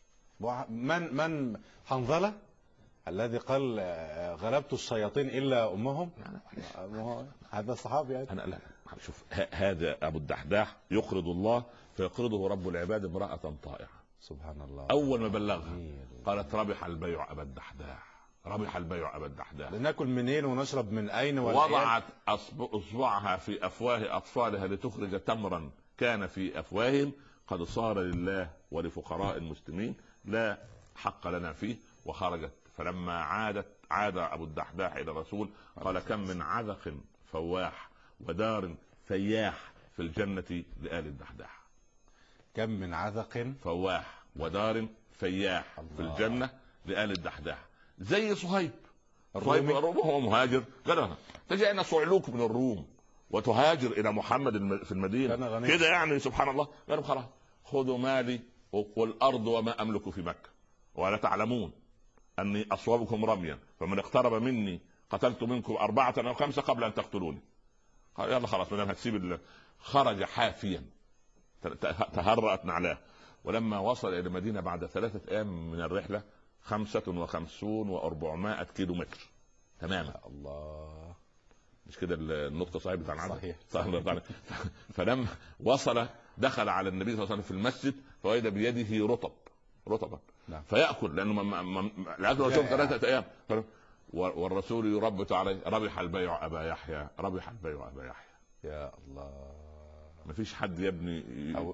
من حنظلة الذي قال غلبت الشياطين الا امهم؟ هذا صحابي يعني. انا لا شوف هذا ابو الدحداح يقرض الله فيقرضه رب العباد امرأة طائعة. سبحان الله. اول ما بلغها قالت ربح البيع ابا الدحداح، ربح البيع ابا الدحداح. لناكل منين ونشرب من اين؟ وضعت اصبعها في افواه اطفالها لتخرج تمرا كان في افواههم قد صار لله ولفقراء المسلمين لا حق لنا فيه. وخرجت فلما عاد ابو الدحداح الى الرسول قال كم من عذق فواح ودار فياح في الجنة لآل الدحداح. كم من عذق فواح ودار فياح في الجنة لآل الدحداح. زي صهيب هو مهاجر قال تجينا صعلوك من الروم وتهاجر الى محمد في المدينة كده يعني سبحان الله. قالوا خلاص خذوا مالي والارض وما املك في مكة ولا تعلمون اني اصوبكم رميا فمن اقترب مني قتلت منكم 4 أو 5 قبل ان تقتلوني. قال يلا خلاص من هتسيب. خرج حافيا تهرأت نعلاه. ولما وصل الى المدينة بعد 3 أيام من الرحلة 55 و400 كيلو متر تماما. الله مش كده النطق صحيح بتاع العدد؟ صحيح. فلما وصل دخل على النبي صلى الله عليه وسلم في المسجد فوجد بيده رطبا. نعم. فيأكل لأنه الأكل وشرب 3 أيام والرسول يربط عليه ربح البيع ابا يحيى، ربح البيع ابا يحيى. يا الله. ما فيش حد يا ابني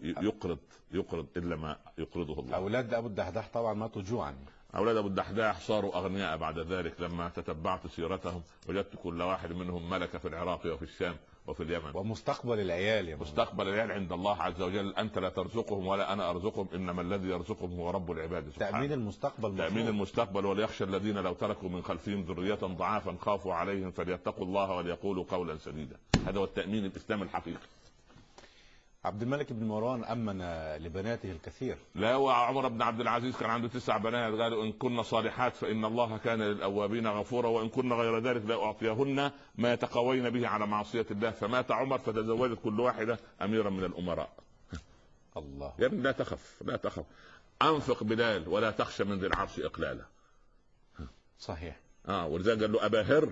يقرض الا ما يقرضه الله. اولاد ابو الدحداح طبعا ماتوا جوعا. اولاد ابو الدحداح صاروا اغنياء بعد ذلك، لما تتبعت سيرتهم وجدت كل واحد منهم ملك في العراق وفي الشام وفي اليمن. ومستقبل العيال يا مستقبل العيال عند الله عز وجل، انت لا ترزقهم ولا انا ارزقهم، انما الذي يرزقهم هو رب العباد سبحانه. تامين المستقبل. تامين المستقبل. وليخشى الذين لو تركوا من خلفهم ذريه ضعافا خافوا عليهم فليتقوا الله وليقولوا قولا سديدا. هذا هو التامين الاسلامي الحقيقي. عبد الملك بن مروان امن لبناته الكثير. لا، وعمر بن عبد العزيز كان عنده 9 بنات، قالوا ان كن صالحات فان الله كان للاوابين غفورا، وان كن غير ذلك لا اعطيهن ما يتقوين به على معصيه الله. فمات عمر فتزوجت كل واحده اميرا من الامراء. الله. يا ابني لا تخف، لا تخف. انفق بلال ولا تخشى من ذي العرش اقلالا. صحيح. ولذلك قال له ابا هر،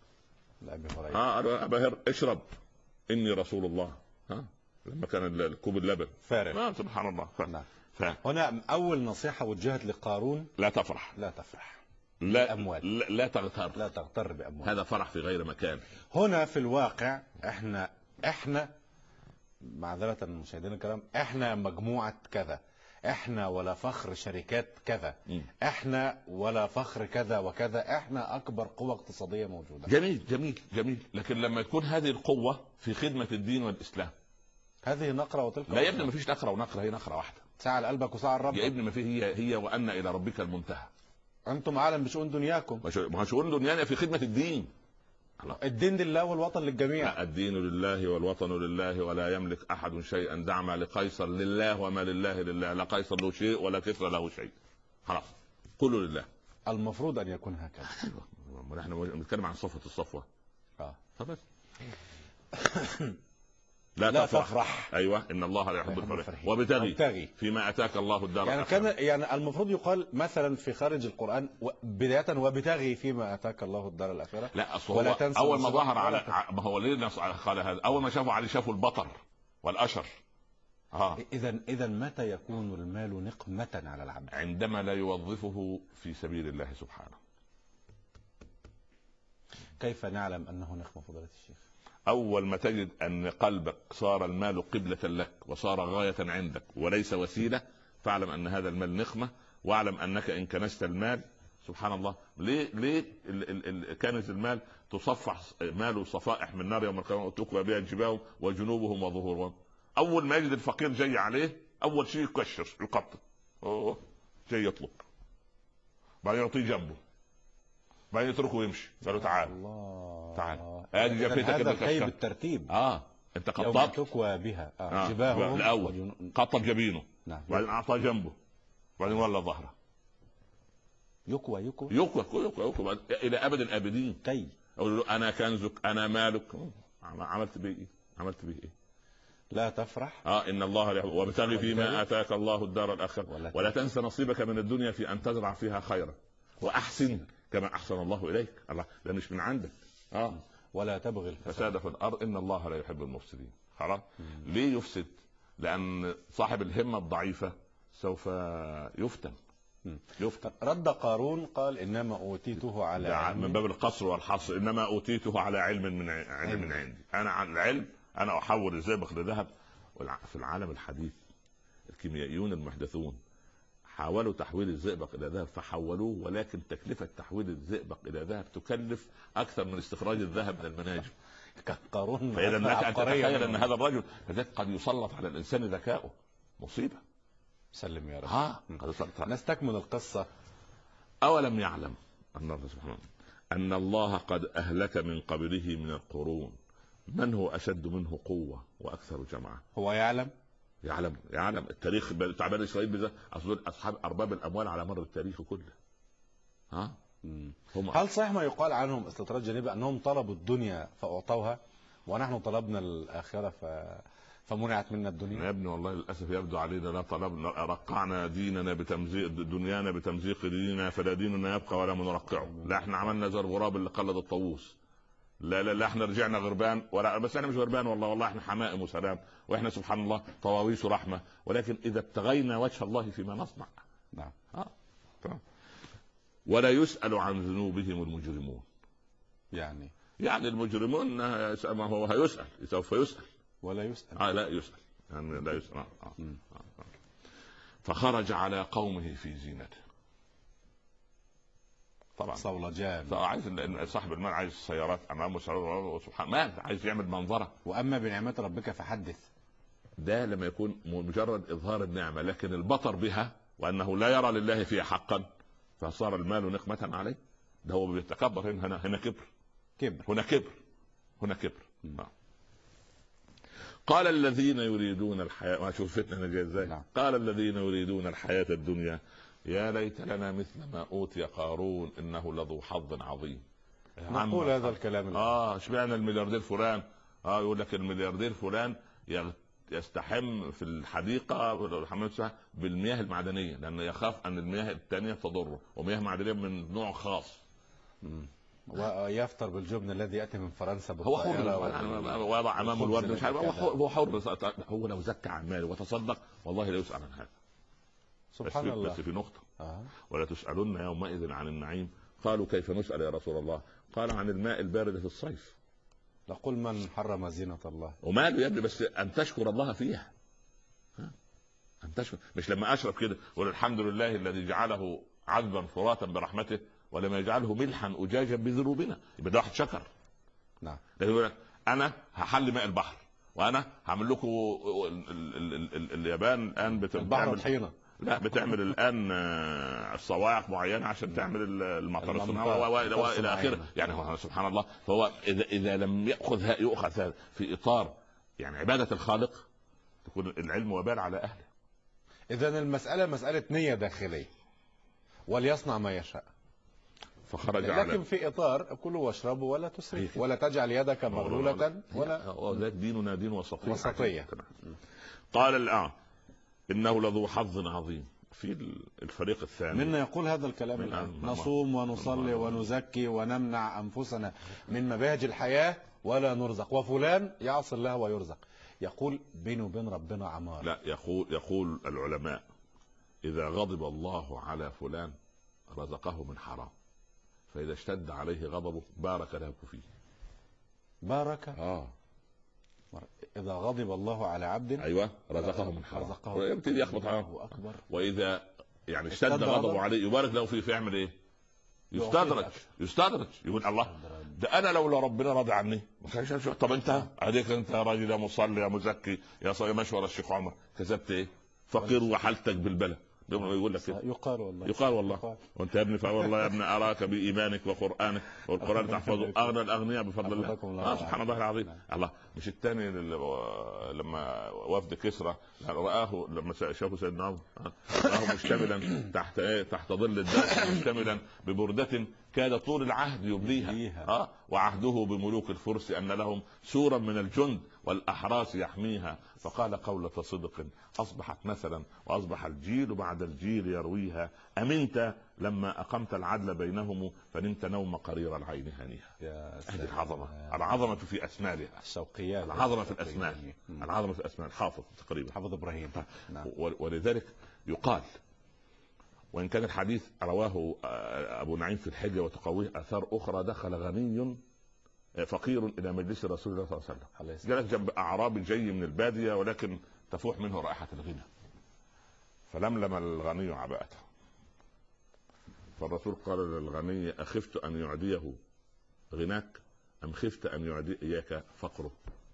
قال له ابا هر اشرب اني رسول الله. لما كان الكوب اللبن فارغ. سبحان الله. نعم. هنا اول نصيحه وجهت لقارون: لا تفرح، لا تفرح، لا أموال. لا تغتر، لا تغتر باموال. هذا فرح في غير مكان. هنا في الواقع احنا معذره مشاهدينا الكرام، احنا مجموعه كذا، احنا ولا فخر شركات كذا، احنا ولا فخر كذا وكذا، احنا اكبر قوة اقتصادية موجودة. جميل جميل جميل. لكن لما يكون هذه القوة في خدمة الدين والاسلام، هذه نقرة وتلك لا يا ابني، ما فيش نقرة ونقرة، هي نقرة واحدة. ساعة لقلبك وساعة لربك يا ابني، ما في هي وان الى ربك المنتهى. انتم عالم بشؤون دنياكم. ما شؤون دنيانا في خدمة الدين. الدين لله والوطن للجميع. الدين لله والوطن لله ولا يملك احد شيئا. دع ما لقيصر لله وما لله لله. لا قيصر له شيء ولا كسرى له شيء، خلاص كله لله. المفروض ان يكون هكذا. نحن بنتكلم عن صفوة الصفوة. فبس لا تفرح. ايوه، ان الله لا يحب الفرح. وابتغي فيما اتاك الله الدار يعني الآخرة. يعني المفروض يقال مثلا في خارج القرآن بداية: وابتغي فيما اتاك الله الدار الآخرة. لا، اصل اول ما ظهر على ما هو ليه قال هذا؟ اول ما شافوا عليه شافوا البطر والاشر. اذا متى يكون المال نقمة على العبد؟ عندما لا يوظفه في سبيل الله سبحانه. كيف نعلم انه نقمة فضيلة الشيخ؟ أول ما تجد أن قلبك صار المال قبلة لك وصار غاية عندك وليس وسيلة، فاعلم أن هذا المال نقمة، واعلم أنك إن كنست المال، سبحان الله، ليه كانت المال تصفح ماله صفائح من نار يوم القيامة وتكوى بها جباههم وجنوبهم وظهورهم. أول ما يجد الفقير جاي عليه أول شيء يكشر يقطع، جاي يطلب، بعدين يعطيه جنبه، بعدين يتركه ويمشي، قالوا تعال تعال ادي جفتك هذا الخيب بالترتيب. انت قطعت تكوى بها جباههم الاول قطب جبينه، نعم، بعدين اعطى جنبه، بعدين ولا ظهره. يكوى الى ابد الابدين. اقول له انا كنزك انا مالك. عملت به ايه؟ لا تفرح. ان الله وابتغي فيما اتاك الله الدار الاخره ولا تنس نصيبك من الدنيا في ان تزرع فيها خيرا واحسن كما احسن الله اليك. الله ده مش من عندك. ولا تبغي الفساد في الارض ان الله لا يحب المفسدين. خلاص. ليه يفسد؟ لان صاحب الهمه الضعيفه سوف يفتن. رد قارون قال: انما اوتيته على علم، من باب القصر والحصر، انما اوتيته على علم من عندي. انا عن العلم انا احول الزئبق لذهب. في العالم الحديث الكيميائيون المحدثون حاولوا تحويل الزئبق الى ذهب فحولوه، ولكن تكلفة تحويل الزئبق الى ذهب تكلف اكثر من استخراج الذهب من المناجم. قارون. فاذا لك ان تتخيل ان هذا الرجل قد يسلط على الانسان ذكاؤه مصيبة. سلم يا رب. نستكمل القصة. اولم يعلم ان الله قد اهلك من قبله من القرون من هو اشد منه قوة واكثر جمعا. هو يعلم التاريخ بتاع بني اسرائيل بالذات، اصحاب ارباب الاموال على مر التاريخ كله. هل صحيح ما يقال عنهم استطراد جانبي انهم طلبوا الدنيا فاعطوها ونحن طلبنا الاخره فمنعت منا الدنيا؟ يا ابني والله للاسف يبدو علينا لا طلبنا، رقعنا ديننا بتمزيق دنيانا بتمزيق ديننا، فلا ديننا يبقى ولا منرقعه. لا احنا عملنا زي الغراب اللي قلد الطاووس. لا احنا رجعنا غربان، ولا بس احنا مش غربان والله احنا حمائم وسلام، واحنا سبحان الله طواويس ورحمه، ولكن اذا ابتغينا وجه الله فيما نصنع. نعم. ولا يسأل عن ذنوبهم المجرمون. يعني المجرمون ما هو هيسأل، سوف يسأل ولا يسأل. لا يسأل، يعني لا يسأل. فخرج على قومه في زينته. طبعا صولجان. عايز صاحب المال عايز سيارات امامه، سبحان مال، عايز يعمل منظره. واما بنعمات ربك فحدث. ده لما يكون مجرد اظهار النعمه، لكن البطر بها وانه لا يرى لله فيها حقا، فصار المال نقمه عليه. ده هو بيتكبر. هنا كبر. قال الذين يريدون الحياه، ما شوف فتنه جايه ازاي. نعم. قال الذين يريدون الحياه الدنيا يا ليت لنا مثل ما اوتي قارون انه لذو حظ عظيم. نقول هذا الكلام. اشمعنى الملياردير فلان؟ يقول لك الملياردير فلان يستحم في الحديقه بالمياه المعدنيه، لانه يخاف ان المياه الثانيه تضره، ومياه معدنيه من نوع خاص. ويفطر بالجبن الذي ياتي من فرنسا هو حر، وضع امامه الورد، مش عارف، هو حر. هو لو زكى عن ماله وتصدق والله لا يسأل عن هذا. سبحان الله. بس في نقطة. ولا تسألن يومئذ عن النعيم. قالوا كيف نسأل يا رسول الله؟ قال عن الماء البارد في الصيف. لقل من حرم زينة الله. وماله يا ابني، بس أن تشكر الله فيها. أن تشكر، مش لما أشرب كده ولا الحمد لله الذي جعله عذبا فراتا برحمته ولم يجعله ملحا أجاجا بذنوبنا. يبقى ده واحد شكر. نعم. يقول لك أنا هحل ماء البحر، وأنا هعمل لكم اليابان الآن البحر الطحينة. لا، بتعمل الان الصواعق معينه عشان تعمل المطر والى اخره. يعني سبحان الله. فهو اذا لم يؤخذ هذا في اطار يعني عباده الخالق، تكون العلم وبال على اهله. اذا المساله مساله نيه داخليه، وليصنع ما يشاء. فخرج لكن في اطار كلوا واشربوا ولا تسرف ولا تجعل يدك مغلوله ولا ديننا دين وسطيه. قال الان إنه لذو حظ عظيم. في الفريق الثاني منا يقول هذا الكلام الآن. نصوم ونصلي ونزكي ونمنع أنفسنا من مباهج الحياة ولا نرزق، وفلان يعصي الله ويرزق. يقول بينه وبين ربنا عمار. لا، يقول العلماء إذا غضب الله على فلان رزقه من حرام، فإذا اشتد عليه غضبه بارك له فيه. بارك. إذا غضب الله على عبد رزقه من حرام، ويبتدي يخبط عنه. وإذا يعني اشتد غضبه عليه يبارك له فيه، فيعمل إيه؟ يستدرج. يقول الله ده أنا لولا ربنا راضي عني. طب أنت عليك، أنت يا راجل يا مصلي يا مزكي يا صايم مشوار الشيخ عمر، كذبت إيه؟ فقير وحالتك بالبلة. يقول لك يقال والله وانت يا ابني والله يا ابني اراك بايمانك وقرانك، والقران تحفظه اغنى الاغنياء بفضل الله. سبحان الله العظيم. الله مش الثاني لما وفد كسرى رآه، لما شافوا سيدنا عمر رآه مشتملا تحت ظل الدار، مشتملا ببردة كاد طول العهد يبليها. وعهده بملوك الفرس أن لهم سورا من الجند والأحراس يحميها. فقال قولة صدق أصبحت مثلا، وأصبح الجيل بعد الجيل يرويها. أمنت لما أقمت العدل بينهم، فنمت نوم قرير العين هانيها. هذه العظمة في أسنادها، الشوقيات، العظمة في الأسناد، العظمة في الأسناد. حافظ تقريبا، حافظ إبراهيم. ولذلك يقال، وإن كان الحديث رواه أبو نعيم في الحجة وتقويه آثار أخرى، دخل غني فقير إلى مجلس رسول الله صلى الله عليه وسلم، جلس جنب أعرابي جاي من البادية ولكن تفوح منه رائحة الغنى، فلملم الغني عباءته. فالرسول قال للغني أخفت أن يعديه غناك أم خفت أن يعدي إياك فقره؟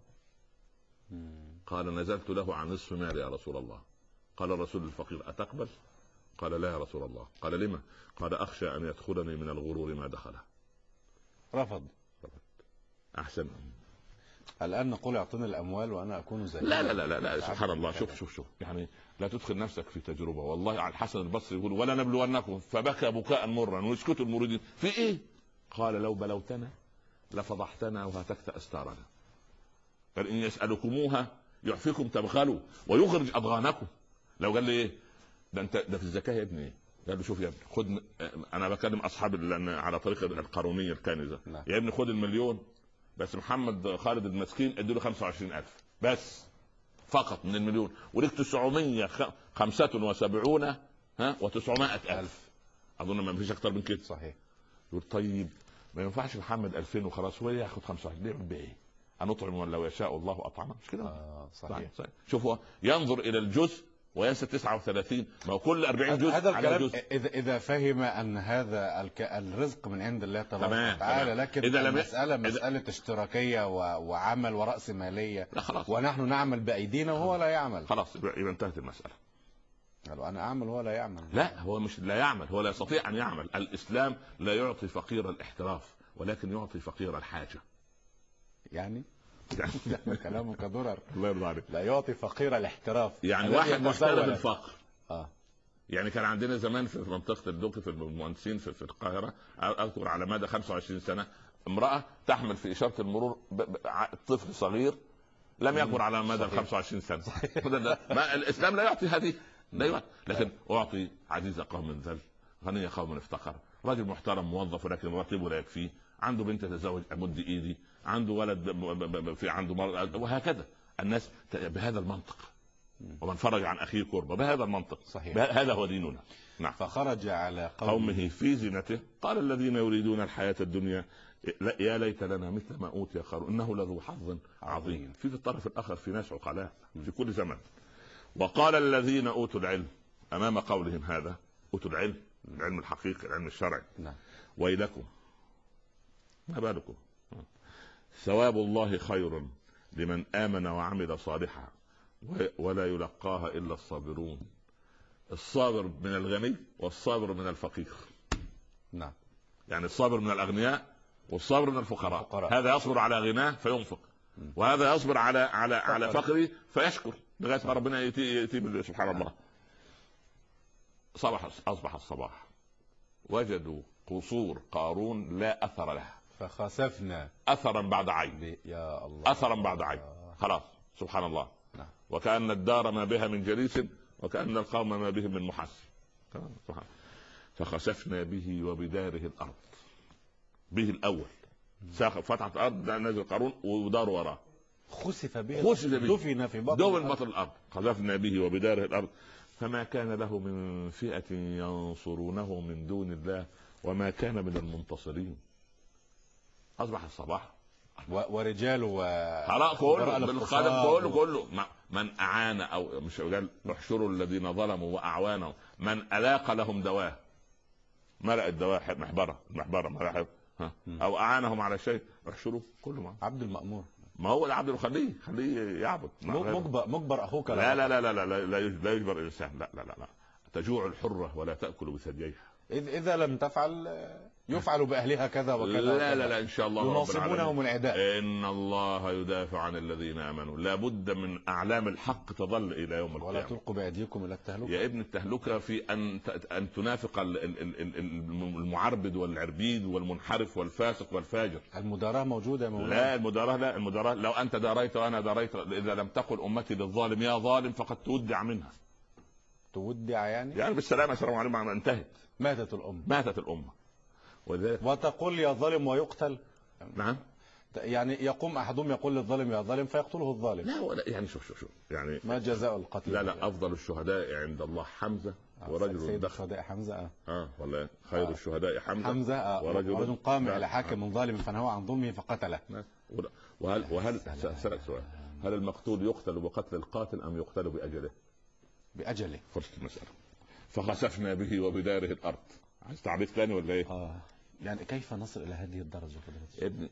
قال نزلت له عن نصف مالي يا رسول الله. قال الرسول الفقير أتقبل؟ قال لا يا رسول الله. قال لما؟ قال أخشى أن يدخلني من الغرور ما دخله. رفض. أحسن. الآن نقول اعطني الأموال وأنا أكون زي لا سبحان الله. شوف يعني لا تدخل نفسك في تجربة. والله على الحسن البصري يقول ولا نبلونكم، فبكى بكاء مرا ويسكتوا المريدين. في إيه؟ قال لو بلوتنا لفضحتنا وهتكت أستارنا. قال إن يسألكموها يعفكم تبخلوا ويخرج أضغانكم. لو قال لي إيه ده في الزكاة يا ابني، قال له شوف يا ابني خد، انا بكلم اصحاب لان على طريق القارونيه الكنزه. يا ابني خد المليون، بس محمد خالد المسكين اديله 25,000 بس فقط من المليون، وليك 975 و900,000. اظن ما فيش اكتر من كده. صحيح. يقول طيب ما ينفعش محمد 2000 وخلاص، هو ياخد 25 نعمل بايه؟ هنطعم من لو يشاء الله اطعمه، مش كده؟ صحيح. صحيح. شوف هو ينظر الى الجزء وينسى 39، ما هو كل 40 جزء هذا على الكلام جزء. اذا فهم ان هذا الرزق من عند الله تبارك وتعالى، لكن إذا المساله مساله اشتراكيه وعمل ورأسماليه، لا خلاص، ونحن نعمل بايدينا وهو لا يعمل، خلاص يبقى انتهت المساله. قالوا انا اعمل وهو لا يعمل. لا هو مش لا يعمل، هو لا يستطيع ان يعمل. الاسلام لا يعطي فقير الاحتراف، ولكن يعطي فقير الحاجه. يعني كلامك درر. الله يرضى عليك. لا يعطي فقير الاحتراف، يعني واحد محترف الفقر. اه يعني كان عندنا زمان في منطقه الدقي في المهندسين في القاهره، اذكر على مدى 25 سنه امراه تحمل في اشاره المرور طفل صغير لم يكبر على مدى 25 سنه. ما الاسلام لا يعطي هذه، لا يعطي. لكن اعطي عزيز قوم ذل غني قوم افتقر، رجل محترم موظف ولكن مرتبه لا يكفيه، عنده بنت تتزوج امد ايدي، عنده ولد في عنده مرض، وهكذا الناس بهذا المنطق. ومن فرج عن اخيه كربه بهذا المنطق. صحيح. هذا هو ديننا. نعم. فخرج على قومه في زينته قال الذين يريدون الحياه الدنيا يا ليت لنا مثل ما اوتي قارون انه لذو حظ عظيم. في الطرف الاخر في ناس عقلاء في كل زمن. وقال الذين اوتوا العلم امام قولهم هذا، اوتوا العلم، العلم الحقيقي، العلم الشرعي، ويلكم ما بالكم ثواب الله خير لمن آمن وعمل صالحا ولا يلقاها إلا الصابرون. الصابر من الغني والصابر من الفقير. نعم. يعني الصابر من الأغنياء والصابر من الفقراء. هذا يصبر على غناه فينفق، وهذا يصبر على فقره فيشكر لغاية ما ربنا يأتي سبحان الله. أصبح الصباح وجدوا قصور قارون لا أثر لها، فخسفنا أثرا بعد عين. يا الله. أثرا بعد عين. خلاص سبحان الله. وكأن الدار ما بها من جليس وكأن القوم ما بهم من محس. فخسفنا به وبداره الأرض. به الأول فتحت الأرض نزل قارون ودار وراه. خسف به دفن في بطن الأرض. خسفنا به وبداره الأرض فما كان له من فئة ينصرونه من دون الله وما كان من المنتصرين. أصبح الصباح ورجال كله من أعان أو مش قال احشروا الذين ظلموا وأعوانهم من ألاق لهم دواه، ملأ الدواء محبرة ملاحب أو أعانهم على شيء احشروا كله معه. عبد المأمور ما هو العبد خليه يعبد. مجبر أخوك. لا يجبر الإنسان. لا تجوع الحرة ولا تأكل بثدييها. إذا لم تفعل يفعل بأهلها كذا وكذا. لا إن شاء الله يناصبونهم العداء. إن الله يدافع عن الذين آمنوا. لا بد من أعلام الحق تظل إلى يوم القيامة. ولا تلقوا بأيديكم إلى التهلكة. يا ابن التهلكة في أن تنافق المعربد والعربيد والمنحرف والفاسق والفاجر. المداراة موجودة يا مولانا. لا المداراة لو أنت داريت وأنا داريت، إذا لم تقل أمتي للظالم يا ظالم فقد تودع منها. تودع يعني بالسلامة، السلام عليكم، انتهت. ماتت الأمة. وتقول يا ظالم ويقتل. نعم. يعني يقوم أحدهم يقول للظالم يا ظالم فيقتله الظالم. لا يعني شوف يعني ما جزاء القتل. لا أفضل الشهداء عند الله حمزة ورجل سيد الشهداء حمزة. ولا خير الشهداء حمزة ورجل قام على حاكم من ظالم فنهى عن ظلمه فقتله. وهل سألك سؤال، هل المقتول يقتل بقتل القاتل أم يقتل بأجله؟ فرصة المسألة. فخسفنا به وبداره الأرض. عايز تعريف ثاني ولا ايه؟ يعني كيف نصل الى هذه الدرجه يا ابني؟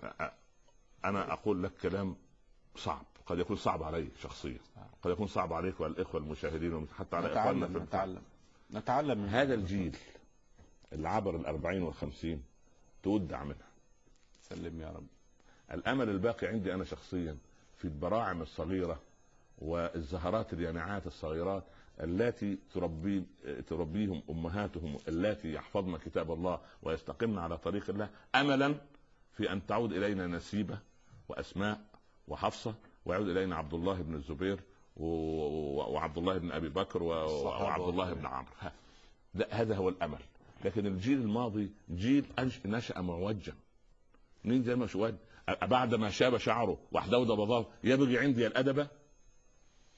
انا اقول لك كلام صعب، قد يكون صعب علي شخصيا، قد يكون صعب عليك والاخوه المشاهدين حتى على اخواننا. نتعلم من هذا الجيل اللي عبر 40 و50 تودع منها. سلم يا رب. الامل الباقي عندي انا شخصيا في البراعم الصغيره والزهرات اليانعات الصغيرات التي تربيهم أمهاتهم التي يحفظن كتاب الله ويستقمن على طريق الله، أملا في أن تعود إلينا نسيبة وأسماء وحفصة، ويعود إلينا عبد الله بن الزبير وعبد الله بن أبي بكر وعبد الله بن عمرو. هذا هو الأمل. لكن الجيل الماضي جيل نشأ معوجا. مين زي ما شواد بعد ما شاب شعره واحدود بضاه يبغي عندي الأدب.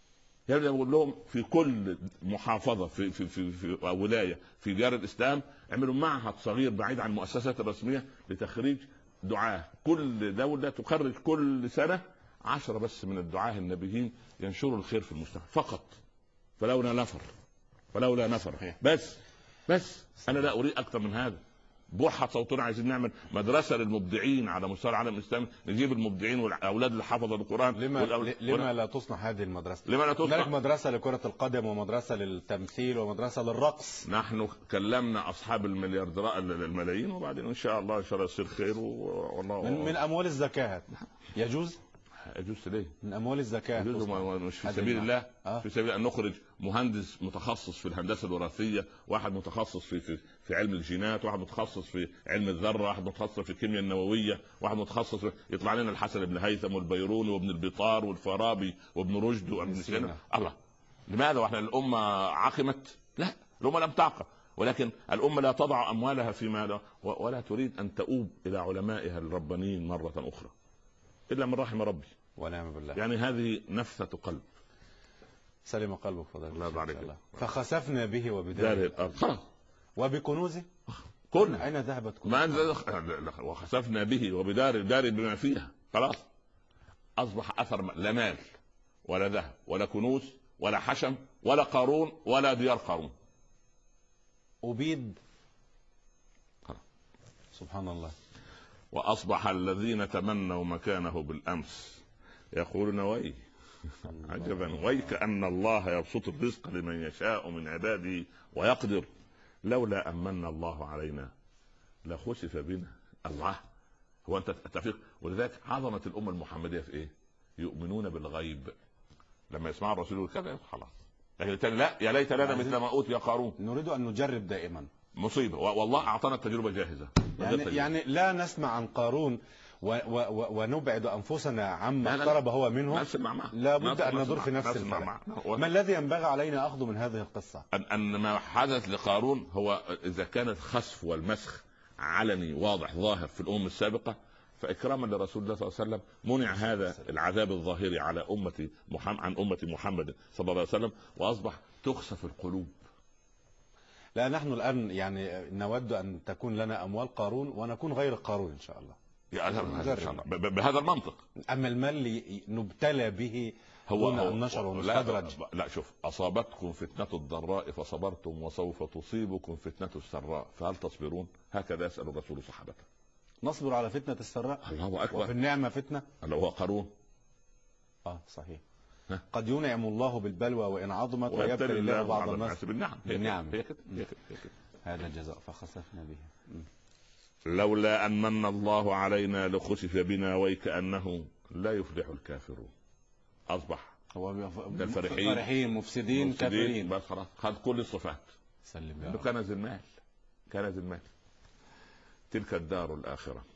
يعني يقول لهم في كل محافظه في ولايه في ديار الاسلام اعملوا معهد صغير بعيد عن المؤسسات الرسميه لتخريج دعاه. كل دوله تخرج كل سنه 10 بس من الدعاه النبيين ينشروا الخير في المجتمع فقط. فلولا نفر بس انا لا اريد اكثر من هذا. بوحة صوتنا عايزين نعمل مدرسة للمبدعين على مستوى العالم الإسلامي، نجيب المبدعين والأولاد اللي حفظوا القرآن. لما لا تصنع هذه المدرسة؟ لما لا تصنع؟ هناك مدرسة لكرة القدم ومدرسة للتمثيل ومدرسة للرقص. نحن كلمنا أصحاب الملايين، وبعدين إن شاء الله يصير خير. والله من أموال الزكاة يجوز ليه؟ من أموال الزكاة مش في سبيل الله. في سبيل أن نخرج مهندس متخصص في الهندسة الوراثية، واحد متخصص في علم الجينات، واحد متخصص في علم الذرة، واحد متخصص في الكيمياء النووية، واحد متخصص يطلع لنا الحسن بن هيثم والبيروني وابن البطار والفارابي وابن رشد وابن سينا. الله، لماذا واحنا الأمة عقمت؟ لا، الأمة لم تعقم، ولكن الأمة لا تضع أموالها فيما لا، ولا تريد أن تؤوب إلى علمائها الربانيين مرة أخرى إلا من رحم ربي ونعم بالله. يعني هذه نفثة قلب. سلم قلبك فضل الله. فخسفنا به وبداره الأرض وبكنوزه كل أين ذهبت كنوزه؟ وخسفنا به وبداره، دار بما فيها خلاص أصبح أثر لا مال ولا ذهب ولا كنوز ولا حشم ولا قارون ولا ديار قارون. أبيد. سبحان الله. وأصبح الذين تمنوا مكانه بالأمس يقولون وي عجبا ويك أن الله يبسط الرزق لمن يشاء من عباده ويقدر لولا أمن الله علينا لخسف بنا. الله، هو أنت تفيق. ولذلك عظمة الأمة المحمدية في إيه؟ يؤمنون بالغيب. لما يسمع الرسول كذا خلاص، لكن الثاني لا، يا ليت لنا مثل ما أوتي قارون. نريد أن نجرب دائما. مصيبة، والله أعطانا التجربة جاهزة. يعني لا نسمع عن قارون ونبعد أنفسنا عما اقترب هو منه. لا بد أن ندور في نفس الفلك. ما الذي ينبغي علينا أخذ من هذه القصة؟ أن ما حدث لقارون هو إذا كان الخسف والمسخ علني واضح ظاهر في الأمم السابقة، فإكراما لرسول الله صلى الله عليه وسلم منع هذا العذاب الظاهري على عن أمة محمد صلى الله عليه وسلم، وأصبح تخسف القلوب. لا، نحن الآن يعني نود أن تكون لنا أموال قارون ونكون غير قارون إن شاء الله. بهذا المنطق. أما المال اللي نبتلى به هو النشر والمستدرج. لا شوف، أصابتكم فتنة الضراء فصبرتم وسوف تصيبكم فتنة السراء فهل تصبرون؟ هكذا يسأل الرسول صحابته. نصبر على فتنة السراء. الله أكبر. وفي النعمة فتنة. اللي هو قارون. صحيح. قد ينعم الله بالبلوى وإن عظمت ويبتلي الله بعض الناس بالنعم. هي كده. هذا الجزاء فخسفنا به. لولا أن من الله علينا لخسف بنا ويكأنه لا يفلح الكافرون. أصبح هو الفرحين مفسدين كافرين. بس خلاص خد كل الصفات. سلم يا رب. كنز المال. تلك الدار الآخرة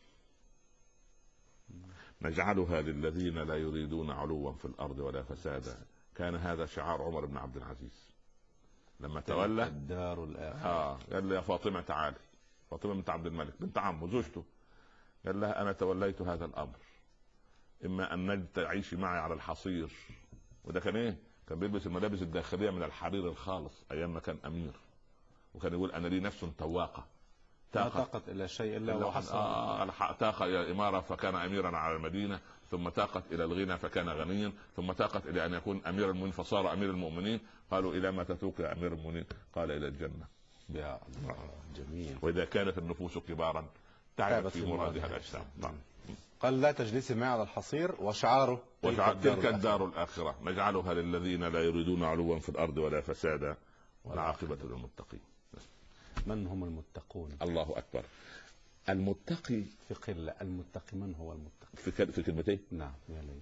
نجعلها للذين لا يريدون علوا في الأرض ولا فسادا. كان هذا شعار عمر بن عبد العزيز لما تولى. الدار الآخرة. قال يا فاطمة تعالي. فاطمة بنت عبد الملك بنت عمه زوجته. قال لها أنا توليت هذا الأمر، إما أن تعيشي معي على الحصير. وده كان إيه؟ كان بيلبس الملابس الداخلية من الحرير الخالص أيام ما كان أمير، وكان يقول أنا لي نفس تواقة لا طاقت إلى شيء إلا وحسن. تاق إلى الإمارة فكان أميرا على المدينة، ثم تاقت إلى الغنى فكان غنيا، ثم تاقت إلى أن يكون أمير المؤمنين فصار أمير المؤمنين. قالوا إلى ما تتوق يا أمير المؤمنين؟ قال إلى الجنة. يا الله جميل. وإذا كانت النفوس كبارا تعبت في مرادها الأجسام. قال لا تجلسي معي على الحصير، وشعاره تلك الدار الآخرة نجعلها للذين لا يريدون علوا في الأرض ولا فسادا والعاقبة للمتقين. من هم المتقون؟ الله أكبر. المتقي في قلة. المتقي من هو المتقي؟ في كلمتين. نعم يا ليت.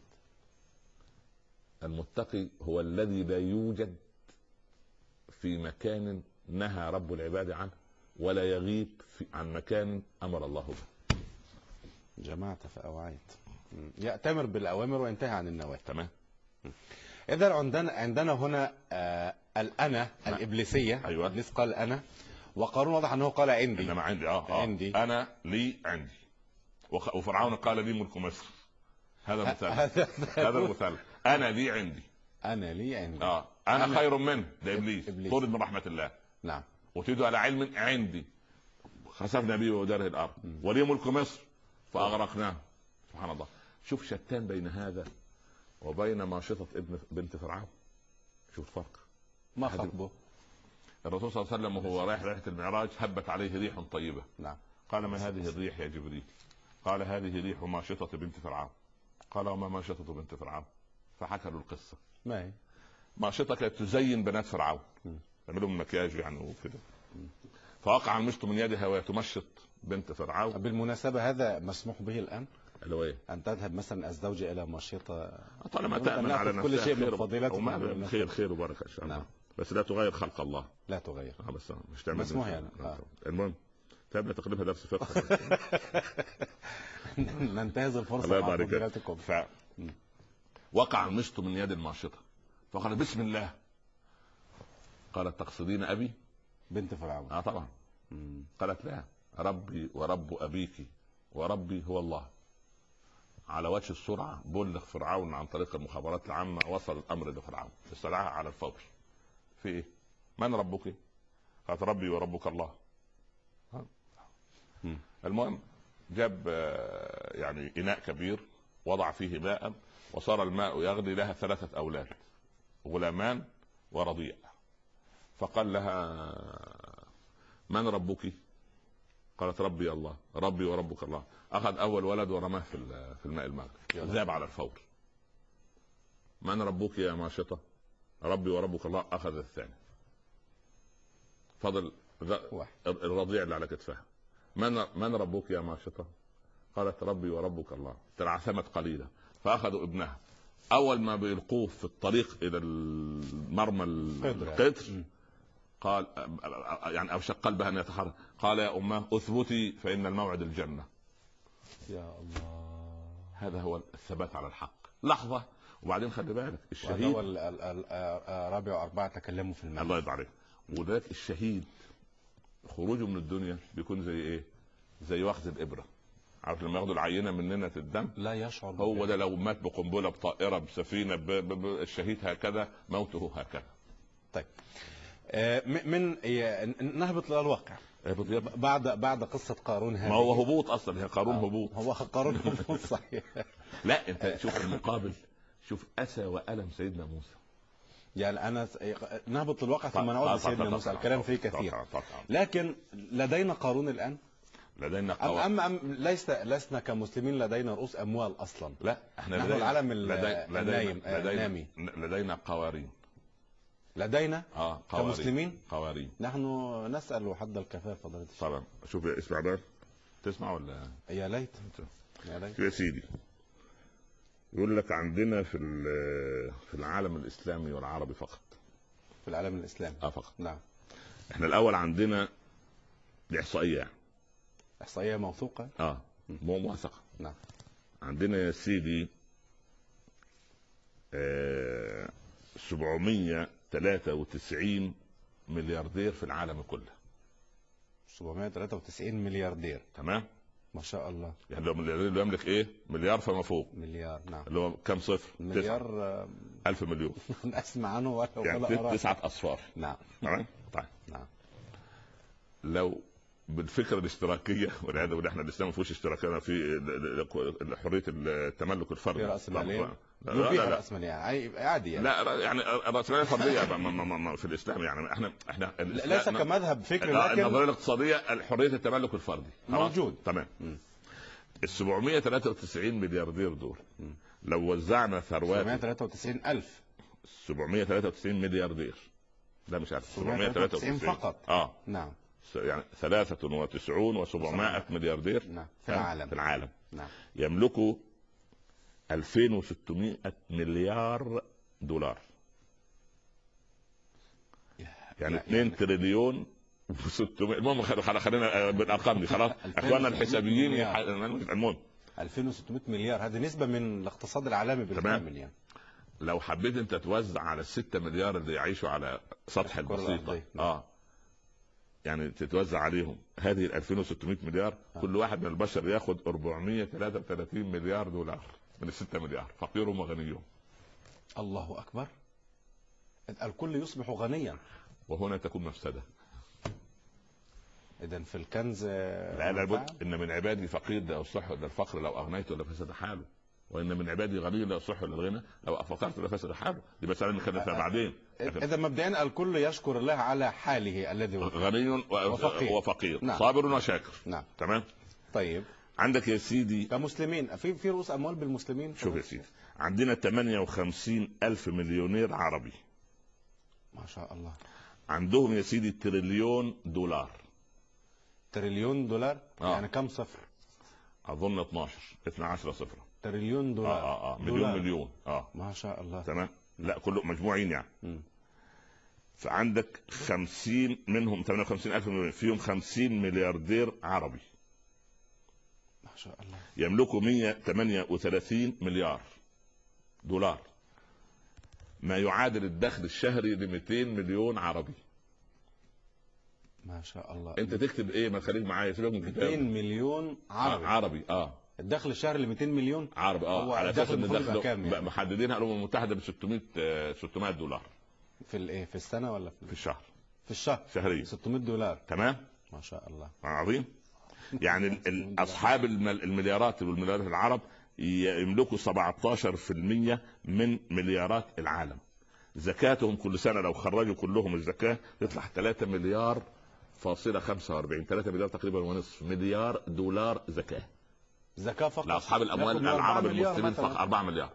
المتقي هو الذي لا يوجد في مكان نهى رب العباد عنه ولا يغيب عن مكان أمر الله به. جمعت فأوعيت. يأتمر بالأوامر وينتهي عن النواهي. تمام. إذا عندنا هنا الأنا الإبليسية. أيوة. إبليس قال أنا، وقارون واضح أنه قال عندي. إنما عندي عندي أنا لي عندي. وفرعون قال لي ملك مصر. هذا المثال. هذا المثال. أنا لي عندي. انا لي عندي. انا خير منه، ده ابليس إبليس. طرد من رحمه الله. نعم. وتدعو على علم عندي، خسفنا به وداره الارض، ولي ملك مصر فاغرقناه. سبحان الله. شوف شتان بين هذا وبين ماشطه بنت فرعون. شوف الفرق. ما خطبه. الرسول صلى الله عليه وسلم وهو رايح رحله المعراج هبت عليه ريح طيبه. نعم. قال: ما هذه الريح يا جبريل؟ قال: هذه ريح ماشطه بنت فرعون. قال: وما ماشطه بنت فرعون؟ فحكى له القصه. ما هي؟ ماشطه كانت تزين بنات فرعون، تعملوا من مكياج يعني وكده. فوقع المشط من يدها وهي تمشط بنت فرعون. بالمناسبة هذا مسموح به الآن؟ اللي هو ايه؟ أن تذهب مثلا الزوجة إلى ماشطة، طالما تأمن على نفسها كل شيء من فضيلته. خير وبركة إن شاء الله. نعم. بس لا تغير خلق الله. لا تغير. بس مش تعمل مسموح يعني. المهم تابع تقريبها درس فقه. ننتهز الفرصة. الله يبارك فيك. وقع المشط من يد الماشطة فقال: بسم الله. قالت: تقصدين أبي؟ بنت فرعون. طبعا. قالت: لا، ربي ورب أبيك وربي هو الله. على وجه السرعة بلغ فرعون عن طريق المخابرات العامة، وصل الأمر لفرعون، استدعاها على الفور. في إيه؟ من ربك؟ قالت: ربي وربك الله. المهم جاب يعني إناء كبير، وضع فيه ماء، وصار الماء يغلي. لها 3 أولاد، غلامان ورضيع. فقال لها: من ربك؟ قالت: ربي الله، ربي وربك الله. أخذ أول ولد ورماه في الماء المغلي، ذهب على الفور. من ربك يا ماشطة؟ ربي وربك الله. أخذ الثاني، فضل الرضيع اللي على كتفها. من ربك يا ماشطة؟ قالت: ربي وربك الله. تلعثمت قليلا، فأخذوا ابنها. أول ما بيلقوه في الطريق إلى المرمى القطر قال يعني أو شق قلبها أن يتحرك. قال: يا أماه أثبتي فإن الموعد الجنة. يا الله. هذا هو الثبات على الحق. لحظة وبعدين خلي بالك الشهيد. رابع وأربعة تكلموا في المال. الله يرضى عليك. وذلك الشهيد خروجه من الدنيا بيكون زي ايه؟ زي واخد الإبرة. عارف لما ياخدوا العينة مننا الدم لا يشعر. هو ده لو مات بقنبلة بطائرة بسفينة الشهيد هكذا موته هكذا. طيب من نهبط للواقع. بعد قصة قارون هذه. ما هو هبوط اصلا، هي قارون هبوط. هو قارون هبوط صحيح. لا انت شوف المقابل، شوف اسى والم سيدنا موسى. يعني انا نهبط للواقع ثم نعود لسيدنا موسى. الكلام فيه كثير. لكن لدينا قارون الان. لدينا قارون. أم لسنا كمسلمين لدينا رؤوس اموال اصلا. لا احنا نحن العالم النايم. لدينا قوارين. لدينا كمسلمين قوارين. نحن نسأل حد الكفاف فضيلة الشيخ. طبعا. شوف اسمع بقى، تسمع ولا؟ يا ليت. يا ليت يا سيدي. يقول لك عندنا في العالم الإسلامي والعربي فقط. في العالم الإسلامي فقط. نعم. احنا الأول عندنا الإحصائية. إحصائية موثوقة. مو موثقة. نعم. عندنا يا سيدي 793 ملياردير في العالم كله. 793 ملياردير. تمام. ما شاء الله. يعني لو ملياردير اللي يملك ايه؟ مليار فما فوق. مليار. نعم. اللي هو كم صفر؟ مليار. 1000 مليون. اسمع عنه ولا يعني 9 أصفار. نعم. تمام. طيب. نعم. لو بالفكره الاشتراكيه، والعياذ بالله احنا الاسلام ما فيهوش اشتراكيه، في حريه التملك الفردي. في راسماليه. يبيح راسماليه عادي يعني. لا يعني الراسماليه فرديه في الاسلام. يعني احنا ليس كمذهب فكري، لكن النظريه الاقتصاديه حريه التملك الفردي موجود. تمام. ال 793 ملياردير دول لو وزعنا ثروات 793,000. 793 ملياردير. لا مش عارف 793 فقط. نعم. يعني 93 و700 ملياردير. نعم. في العالم. نعم. يملكوا 2600 مليار دولار. يعني 2 تريليون و600. المهم خلينا بالارقام دي خلاص. اخواننا الحسابيين. المهم 2600 مليار هذه نسبة من الاقتصاد العالمي بالكامل. يعني لو حبيت انت توزع على 6 مليار اللي يعيشوا على سطح البسيطة يعني تتوزع عليهم هذه 2600 مليار. كل واحد من البشر ياخد 433 مليار دولار من 6 مليار، فقيرهم وغنيهم. الله أكبر. الكل يصبح غنيا، وهنا تكون مفسدة. إذن في الكنز لا لابد إن من عبادي فقير لا يصح إلا الفقر لو أغنيته ولا فسد حاله، وإن من عبادي غني لا يصح إلا الغنى لو فقرت ولا فسد حاله. دي مسألة نتكلم فيها بعدين. إذا مبدئيا الكل يشكر الله على حاله الذي هو غني وفقير نعم. صابر وشاكر. نعم. تمام. طيب عندك يا سيدي كمسلمين في رؤوس أموال بالمسلمين. شوف يا سيدي، عندنا 58,000 مليونير عربي، ما شاء الله. عندهم يا سيدي تريليون دولار. تريليون دولار يعني كم صفر؟ اظن 12 صفر. تريليون دولار. مليون. ما شاء الله. تمام. لا كله مجموعين يعني. فعندك 50 منهم 58,000 مليون فيهم 50 ملياردير عربي، ما شاء الله، يملكوا 138 مليار دولار، ما يعادل الدخل الشهري ل 200 مليون عربي. ما شاء الله. انت تكتب ايه؟ ما تخليك معايا. 200 مليون عربي. عربي. الدخل الشهري ل 200 مليون عربي. على اساس ان الدخل يعني محددينها الامم المتحده ب 600 دولار في الايه، في السنه ولا في الشهر؟ في الشهر شهريا 600 دولار. تمام. ما شاء الله، عظيم. يعني اصحاب المليارات والمليارات العرب يملكوا 17% من مليارات العالم. زكاتهم كل سنه لو خرجوا كلهم الزكاه يطلع 3 مليار فاصلة 45، 3 مليار تقريبا ونصف مليار دولار زكاه فقط لاصحاب الاموال العرب المسلمين فقط. 4 مليار.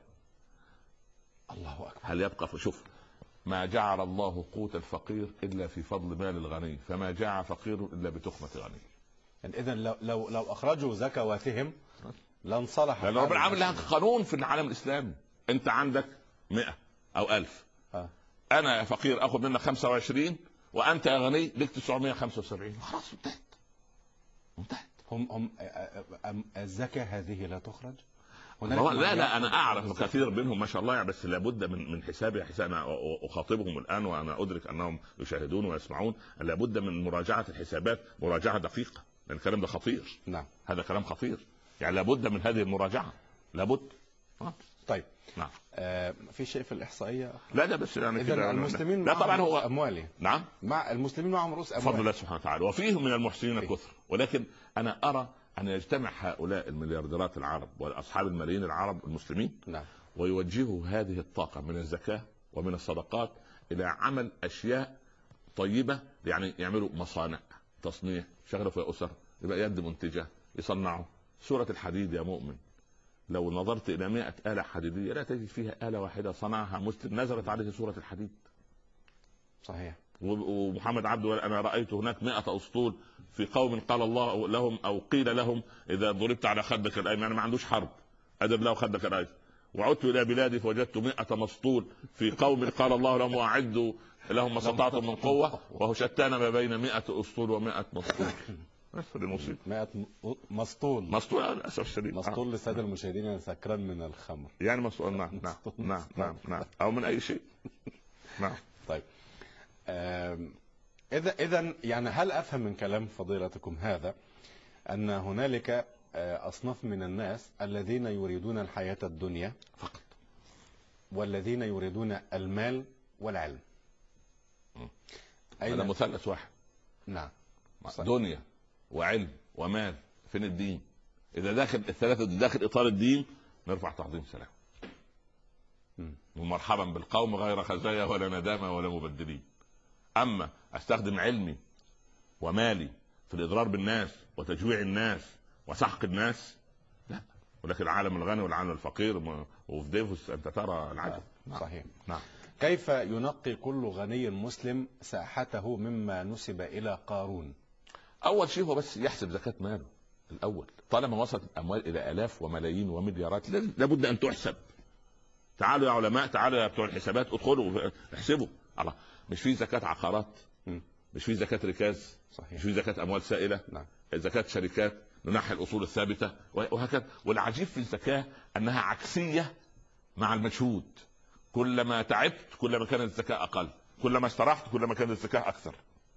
الله اكبر. هل يبقى شوف، ما جعل الله قوت الفقير الا في فضل مال الغني، فما جاع فقير الا بتخمه غني. يعني اذا لو اخرجوا زكواتهم لانصلح. لان ربنا عامل لها قانون في العالم الاسلامي. انت عندك 100 أو 1000، انا يا فقير اخذ منك 25 وانت يا غني لك 975. خلاص انتهت. هم الزكاة هذه لا تخرج؟ لا انا اعرف كثير منهم ما شاء الله يعني، بس لابد من حساب انا اخاطبهم الان وانا ادرك انهم يشاهدون ويسمعون. لابد من مراجعه الحسابات مراجعه دقيقه، لان الكلام ده خطير. نعم. هذا كلام خطير، يعني لابد من هذه المراجعه لابد. طيب. نعم. في شيء في الاحصائيه؟ لا بس يعني كده المسلمين لا طبعا هو اموالي. نعم. مع المسلمين معهم رؤوس اموال بفضل الله سبحانه وتعالى، وفيهم من المحسنين كثر، ولكن انا ارى ان يجتمع هؤلاء المليارديرات العرب واصحاب الملايين العرب المسلمين. نعم. ويوجهوا هذه الطاقه من الزكاه ومن الصدقات الى عمل اشياء طيبه، يعني يعملوا مصانع تصنيع، شغلوا في اسر، يبقى يد منتجه يصنعوا. سوره الحديد يا مؤمن، لو نظرت الى 100 آلة حديدية لا تجد فيها آلة واحدة صنعها مسلم نزلت عليه سورة الحديد. صحيح. ومحمد عبده انا رايت هناك 100 اسطول في قوم قال الله لهم او قيل لهم اذا ضربت على خدك الايمن، يعني ما عندوش حرب ادب له خدك الايمن. وعدت الى بلادي فوجدت 100 مسطول في قوم قال الله لهم واعدوا لهم ما استطعتم من قوه، وهو شتان ما بين 100 اسطول و100 مسطول. 100 مسطول للاسف الشديد. مسطول للساده المشاهدين يعني سكران من الخمر، يعني مسطول. نعم او من اي شيء. نعم. طيب إذا يعني هل أفهم من كلام فضيلتكم هذا أن هنالك أصناف من الناس الذين يريدون الحياة الدنيا فقط، والذين يريدون المال والعلم؟ هذا مثلث واحد. نعم. دنيا وعلم ومال، فين الدين؟ إذا داخل الثلاثة داخل إطار الدين نرفع تعظيم سلام ومرحبا بالقوم غير خزايا ولا ندامة ولا مبدلين. أما أستخدم علمي ومالي في الإضرار بالناس وتجويع الناس وسحق الناس، لا. ولكن العالم الغني والعالم الفقير وفي ديفوس أنت ترى العجب. صحيح. نعم. كيف ينقي كل غني مسلم ساحته مما نسب إلى قارون؟ أول شيء هو بس يحسب زكاة ماله الأول. طالما وصلت الأموال إلى آلاف وملايين ومليارات لابد أن تحسب. تعالوا يا علماء، تعالوا يا بتوع الحسابات، ادخلوا احسبوا. الله، مش في زكاة عقارات، مش في زكاة ركاز، صحيح. مش في زكاة أموال سائلة، نعم. زكاة شركات ننحي الأصول الثابتة وهكذا. والعجيب في الزكاة أنها عكسية مع المجهود. كلما تعبت كلما كانت الزكاة أقل، كلما استرحت كلما كانت الزكاة أكثر.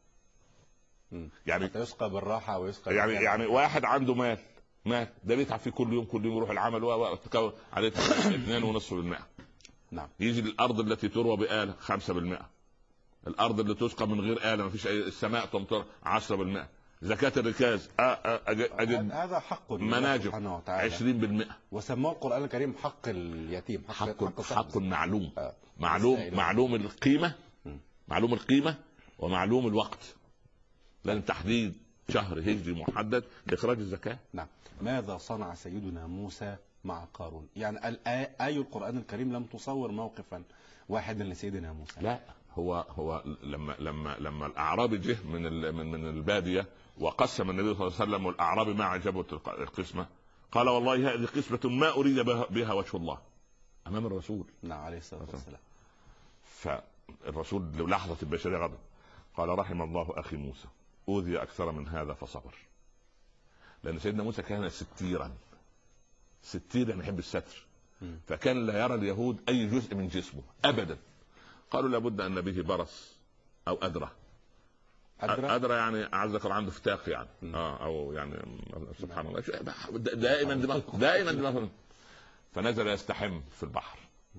يعني يسقى بالراحة ويسقى يعني واحد عنده مال ده بيتعب فيه كل يوم يروح العمل وتكون عليه 2.5%. نعم. يجي الارض التي تروى بآلة 5%، الارض اللي تسقى من غير آلة ما فيش السماء تمطر 10%، زكاة الركاز أجد هذا حق مناجم سبحانه وتعالى 20%. وسموه القرآن الكريم حق اليتيم، حق معلوم، معلوم معلوم القيمة، م. معلوم القيمة ومعلوم الوقت، لأن تحديد شهر هجري محدد لإخراج الزكاة. نعم. ماذا صنع سيدنا موسى مع قارون؟ يعني آي القرآن الكريم لم تصور موقفا واحدا لسيدنا موسى. لا، هو لما الأعرابي جه من البادية وقسم النبي صلى الله عليه وسلم، والأعرابي ما عجبه القسمة، قال والله هذه قسمة ما أريد بها وجه الله أمام الرسول. نعم عليه الصلاة والسلام. فالرسول للحظة البشرية غضب، قال رحم الله أخي موسى أوذي أكثر من هذا فصبر. لأن سيدنا موسى كان ستيرا يحب الستر، فكان لا يرى اليهود أي جزء من جسمه أبدا. قالوا لابد أن به برص أو أدرة يعني أعزك عنده فتاق يعني أو يعني سبحان الله دائما دماغ. فنزل يستحم في البحر،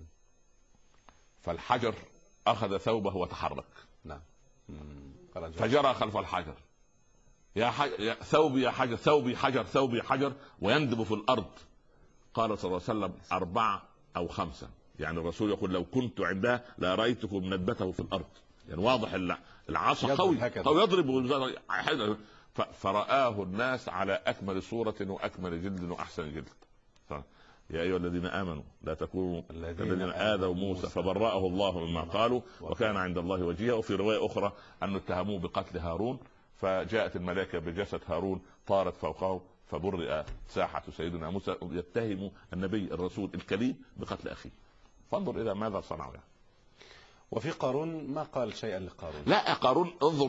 فالحجر أخذ ثوبه وتحرك. نعم. فجرى خلف الحجر، يا ثوبي يا حجر، ثوبي حجر، ثوبي حجر، ويندب في الأرض. قال صلى الله عليه وسلم 4 أو 5، يعني الرسول يقول لو كنت عندها لرأيتكم ندبته في الأرض. يعني واضح العصا قوي يضرب. فرآه الناس على أكمل صورة وأكمل جلد وأحسن جلد. يا أيها الذين آمنوا لا تكونوا الذين آذوا موسى فبرأه الله مما قالوا وكان عند الله وجيها. وفي رواية أخرى أن اتهموه بقتل هارون، فجاءت الملائكة بجسد هارون طارت فوقه فبرئ ساحة سيدنا موسى. يتهم النبي الرسول الكريم بقتل أخيه. فانظر إلى ماذا صنعوا يعني. وفي قارون ما قال شيئا لقارون. لا قارون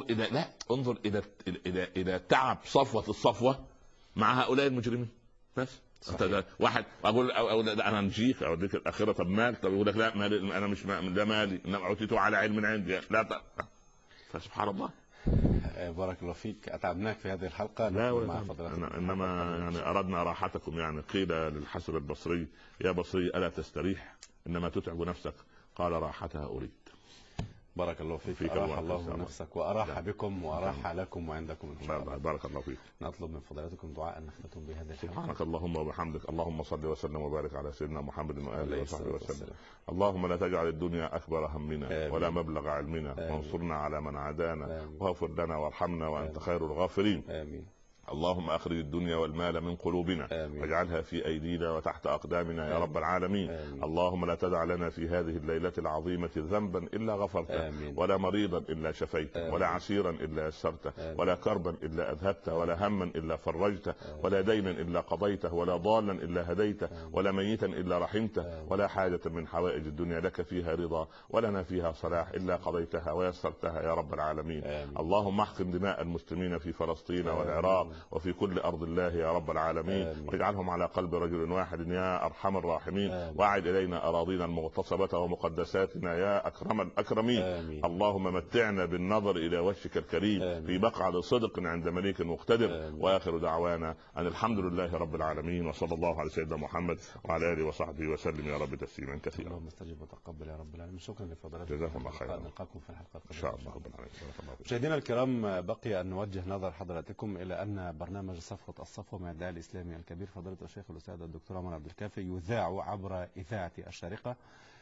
انظر إلى تعب صفوة الصفوة مع هؤلاء المجرمين. بس واحد اقول انا نجيك اوديك الاخره. طب مال؟ طب يقول لك لا مالي انا مش ده مالي، انما اعطيته على علم عندي. لا فسبحان الله. بارك الله فيك. اتعبناك في هذه الحلقه. لا مع انما يعني اردنا راحتكم. يعني قيل للحسن البصري يا بصري الا تستريح انما تتعب نفسك، قال راحتها اريد. بارك الله فيك. أراح الله نفسك وأراح بكم وأراح لكم وعندكم إن شاء الله. بارك الله فيك. نطلب من فضلاتكم دعاء نختتم بهذا الحلقة. سبحانك اللهم وبحمدك، اللهم صل وسلم وبارك على سيدنا محمد وآله وصحبه وسلم. اللهم لا تجعل الدنيا أكبر همنا ولا مبلغ علمنا، وانصرنا على من عادانا، واغفر لنا وارحمنا وأنت خير الغافرين. آمين. اللهم أخرج الدنيا والمال من قلوبنا واجعلها في أيدينا وتحت أقدامنا يا رب العالمين. اللهم لا تدع لنا في هذه الليلة العظيمة ذنبا إلا غفرته، ولا مريضا إلا شفيته، ولا عسيرا إلا يسرته، ولا كربا إلا أذهبته، ولا هما إلا فرجته، ولا دينا إلا قضيته، ولا ضالا إلا هديته، ولا ميتا إلا رحمته، ولا حاجة من حوائج الدنيا لك فيها رضا ولنا فيها صلاح إلا قضيتها ويسرتها يا رب العالمين. اللهم احقن دماء المسلمين في فلسطين والعراق وفي كل أرض الله يا رب العالمين، واجعلهم على قلب رجل واحد يا أرحم الراحمين. واعد إلينا أراضينا المغتصبة ومقدساتنا يا أكرم الأكرمين. اللهم متعنا بالنظر إلى وجهك الكريم في مقعد صدق عند مليك مقتدر. وآخر دعوانا أن الحمد لله رب العالمين، وصلى الله على سيدنا محمد وعلى آله وصحبه وسلم يا رب تسليما كثيرا. اللهم استجب وتقبل يا رب العالمين. شكرا لفضلاتكم. جزاكم الله خيرا. نلقاكم في الحلقة إن شاء الله. مشاهدينا الكرام، بقي أن نوجه نظر حضراتكم إلى أن برنامج صفوة الصفوة مع الداعي الإسلامي الكبير فضيلة الشيخ الأستاذ الدكتور عمر عبد الكافي يذاع عبر إذاعة الشارقة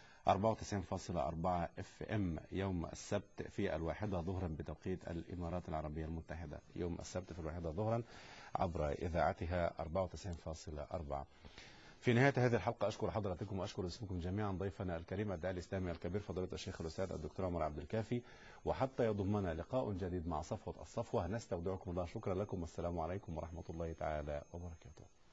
94.4 FM يوم السبت في 1 ظهرا بتوقيت الإمارات العربية المتحدة. يوم السبت في 1 ظهرا عبر إذاعتها 94.4. في نهاية هذه الحلقة أشكر حضراتكم وأشكر اسمكم جميعا ضيفنا الكريم الداعي الإسلامي الكبير فضيلة الشيخ الأستاذ الدكتور عمر عبد الكافي. وحتى يضمنا لقاء جديد مع صفوة الصفوة نستودعكم الله. شكرا لكم والسلام عليكم ورحمة الله تعالى وبركاته.